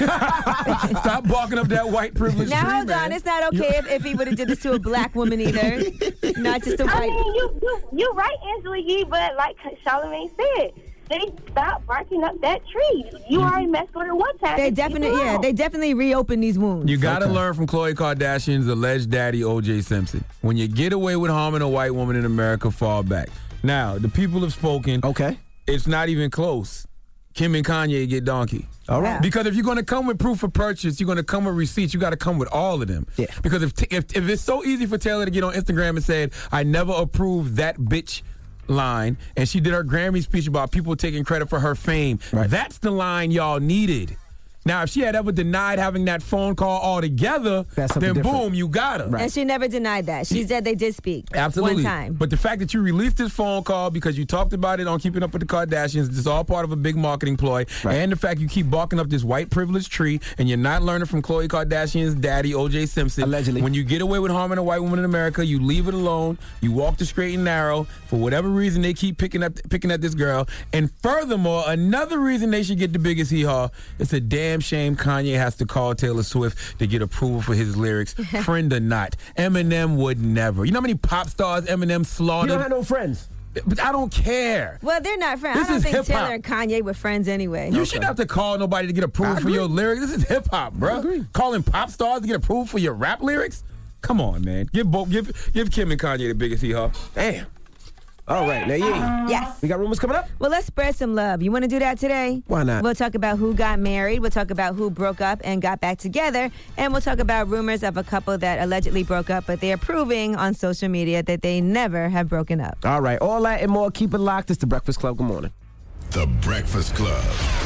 Stop barking up that white privilege Now tree, hold man. on, it's not okay if, if he would have did this to a black woman either, not just a white. I mean, you you you right, Angela Yee, but like Charlamagne said, they stop barking up that tree. You already messed with her one time. They definitely, yeah, they definitely reopen these wounds. You got to Okay. learn from Khloe Kardashian's alleged daddy, O J Simpson. When you get away with harming a white woman in America, fall back. Now, the people have spoken. Okay. It's not even close. Kim and Kanye get donkey. All right. Because if you're going to come with proof of purchase, you're going to come with receipts, you got to come with all of them. Yeah. Because if, if if it's so easy for Taylor to get on Instagram and said, I never approved that bitch line, and she did her Grammy speech about people taking credit for her fame, Right. that's the line y'all needed. Now, if she had ever denied having that phone call altogether, That's something then different. boom, you got her. And she never denied that. She said they did speak. Absolutely. One time. But the fact that you released this phone call because you talked about it on Keeping Up with the Kardashians, this is all part of a big marketing ploy. Right. And the fact you keep barking up this white privilege tree and you're not learning from Khloe Kardashian's daddy, O J Simpson. Allegedly. When you get away with harming a white woman in America, you leave it alone. You walk the straight and narrow. For whatever reason, they keep picking up picking at this girl. And furthermore, another reason they should get the biggest hee-haw, it's a damn shame Kanye has to call Taylor Swift to get approval for his lyrics, friend or not. Eminem would never. You know how many pop stars Eminem You slaughtered? don't have no friends. But I don't care. Well, they're not friends. This I don't is think hip-hop. Taylor and Kanye were friends anyway. You shouldn't have to call nobody to get approval for your lyrics. This is hip hop, bro. Calling pop stars to get approval for your rap lyrics? Come on, man. Give both. Give give Kim and Kanye the biggest hee-haw. Damn. All right, now, yeah. Yes. We got rumors coming up? Well, let's spread some love. You want to do that today? Why not? We'll talk about who got married. We'll talk about who broke up and got back together. And we'll talk about rumors of a couple that allegedly broke up, but they're proving on social media that they never have broken up. All right, all that and more. Keep it locked. It's The Breakfast Club. Good morning. The Breakfast Club.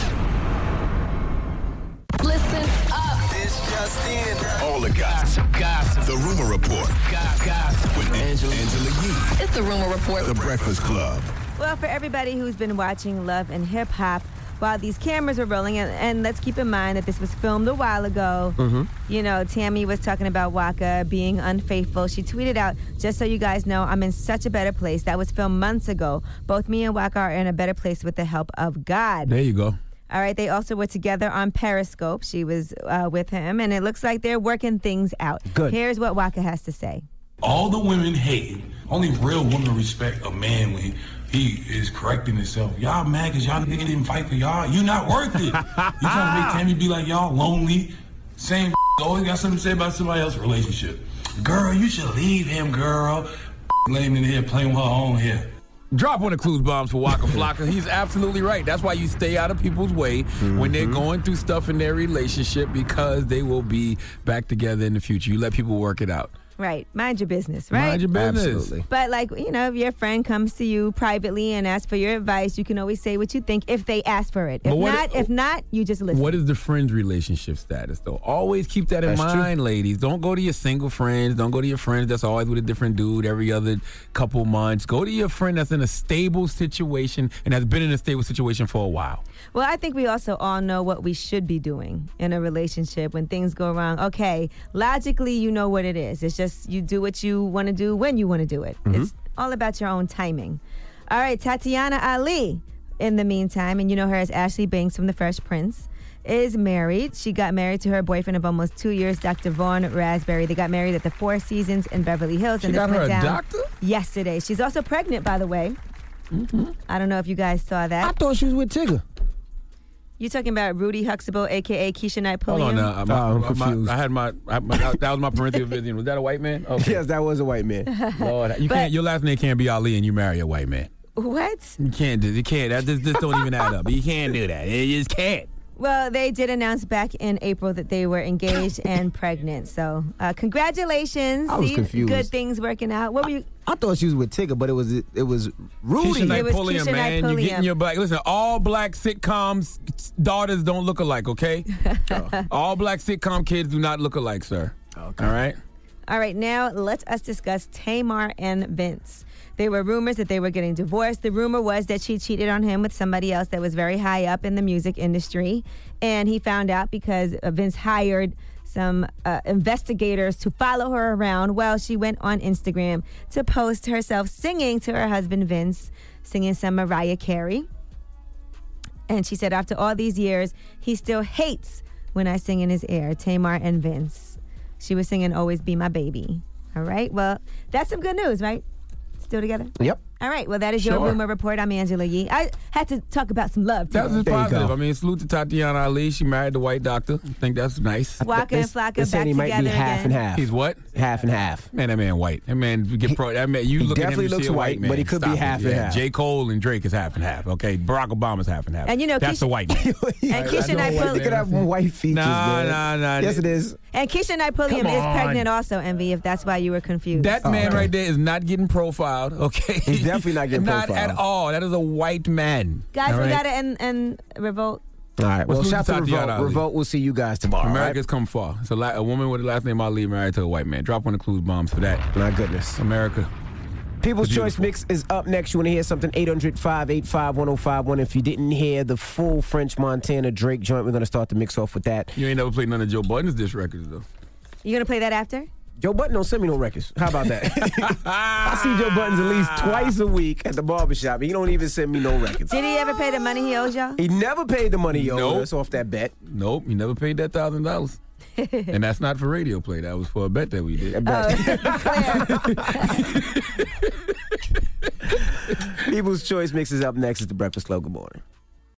Listen up. It's just in. All the gossip. Gossip. The Rumor Report. Gossip. With Angela, Angela Yee. It's the Rumor Report. The Breakfast Club. Well, for everybody who's been watching Love and Hip Hop while these cameras were rolling, and, and let's keep in mind that this was filmed a while ago. Mm-hmm. You know, Tammy was talking about Waka being unfaithful. She tweeted out, just so you guys know, I'm in such a better place. That was filmed months ago. Both me and Waka are in a better place with the help of God. There you go. All right, they also were together on Periscope. She was uh, with him, and it looks like they're working things out. Good. Here's what Waka has to say. All the women hate. Only real women respect a man when he is correcting himself. Y'all mad because y'all nigga didn't fight for y'all? You not worth it. You trying to make Tammy be like y'all lonely? Same always got something to say about somebody else's relationship. Girl, you should leave him, girl. Laying in here playing with her own hair. Drop one of Clues bombs for Waka Flocka. He's absolutely right. That's why you stay out of people's way mm-hmm. when they're going through stuff in their relationship, because they will be back together in the future. You let people work it out. Right. Mind your business, right? Mind your business. Absolutely. But, like, you know, if your friend comes to you privately and asks for your advice, you can always say what you think if they ask for it. If what not, is, if not, you just listen. What is the friend's relationship status, though? Always keep that in That's mind, true. ladies. Don't go to your single friends. Don't go to your friends that's always with a different dude every other couple months. Go to your friend that's in a stable situation and has been in a stable situation for a while. Well, I think we also all know what we should be doing in a relationship when things go wrong. Okay, logically, you know what it is. It's just you do what you want to do when you want to do it. Mm-hmm. It's all about your own timing. All right, Tatiana Ali, in the meantime, and you know her as Ashley Banks from The Fresh Prince, is married. She got married to her boyfriend of almost two years, Doctor Vaughn Raspberry. They got married at the Four Seasons in Beverly Hills. She and got this her went a down doctor? yesterday. She's also pregnant, by the way. Mm-hmm. I don't know if you guys saw that. I thought she was with Tigger. You talking about Rudy Huxtable, a k a. Keisha Knight Hold Pulliam? on now. My, Oh, I'm my- confused. I had my, I, my that, that was my parental vision. Was that a white man? Okay. Yes, that was a white man. Lord, you But- can't. Your last name can't be Ali, and you marry a white man. What? You can't do. You can't. That just, just don't even add up. You can't do that. You just can't. Well, they did announce back in April that they were engaged and pregnant. So, uh, congratulations. I was See, confused. Good things working out. What were you? I thought she was with Tigger, but it was it was Rudy. Keisha Knight It was Pulliam, Keisha Knight man. You getting Pulliam. your black. Listen, all black sitcoms daughters don't look alike. Okay. All black sitcom kids do not look alike, sir. Okay. All right. All right, now let us discuss Tamar and Vince. There were rumors that they were getting divorced. The rumor was that she cheated on him with somebody else that was very high up in the music industry. And he found out because Vince hired some uh, investigators to follow her around while she went on Instagram to post herself singing to her husband, Vince, singing some Mariah Carey. And she said after all these years, he still hates when I sing in his ear. Tamar and Vince. She was singing Always Be My Baby. All right, well, that's some good news, right? Still together? Yep. All right, well, that is your Sure. rumor report. I'm Angela Yee. I had to talk about some love, too. That was positive. I mean, salute to Tatiana Ali. She married the white doctor. I think that's nice. Waka and Flocka They said back he might be together half again. and half. He's what? Half and half. Man, that man white. That man get pro. That man, you He look at him, definitely you looks see a white, white man. but he could be Stop it. half and Yeah, half. J. Cole and Drake is half and half. Okay, Barack Obama's half and half. And you know, that's Keisha- the white man. And Keisha and I Look pull- at that white features, Nah, man. nah, nah. Yes, it is. And Keisha Napoleon Come is on. pregnant also, Envy, if that's why you were confused. That man right there is not getting profiled. Okay, He's definitely not getting not profiled. at all. That is a white man. Guys, All we right? got to end, end Revolt. All right. Well, Let's shout move out to to Tatiana Revolt. Ali. Revolt, we'll see you guys tomorrow. America's come far. It's a, la- a woman with the last name Ali married to a white man. Drop one of the clues bombs for that. My goodness. America. People's Beautiful. Choice Mix is up next. You want to hear something? eight hundred, five eight five, one oh five one. If you didn't hear the full French Montana Drake joint, we're going to start the mix off with that. You ain't never played none of Joe Budden's diss records, though. You going to play that after? Joe Budden don't send me no records. How about that? I see Joe Buttons at least twice a week at the barbershop. He don't even send me no records. Did he ever pay the money he owes y'all? He never paid the money he owed Nope. us off that bet. Nope, he never paid that thousand dollars. And that's not for radio play. That was for a bet that we did. People's Choice Mix is up next. It's the Breakfast Club. Good morning.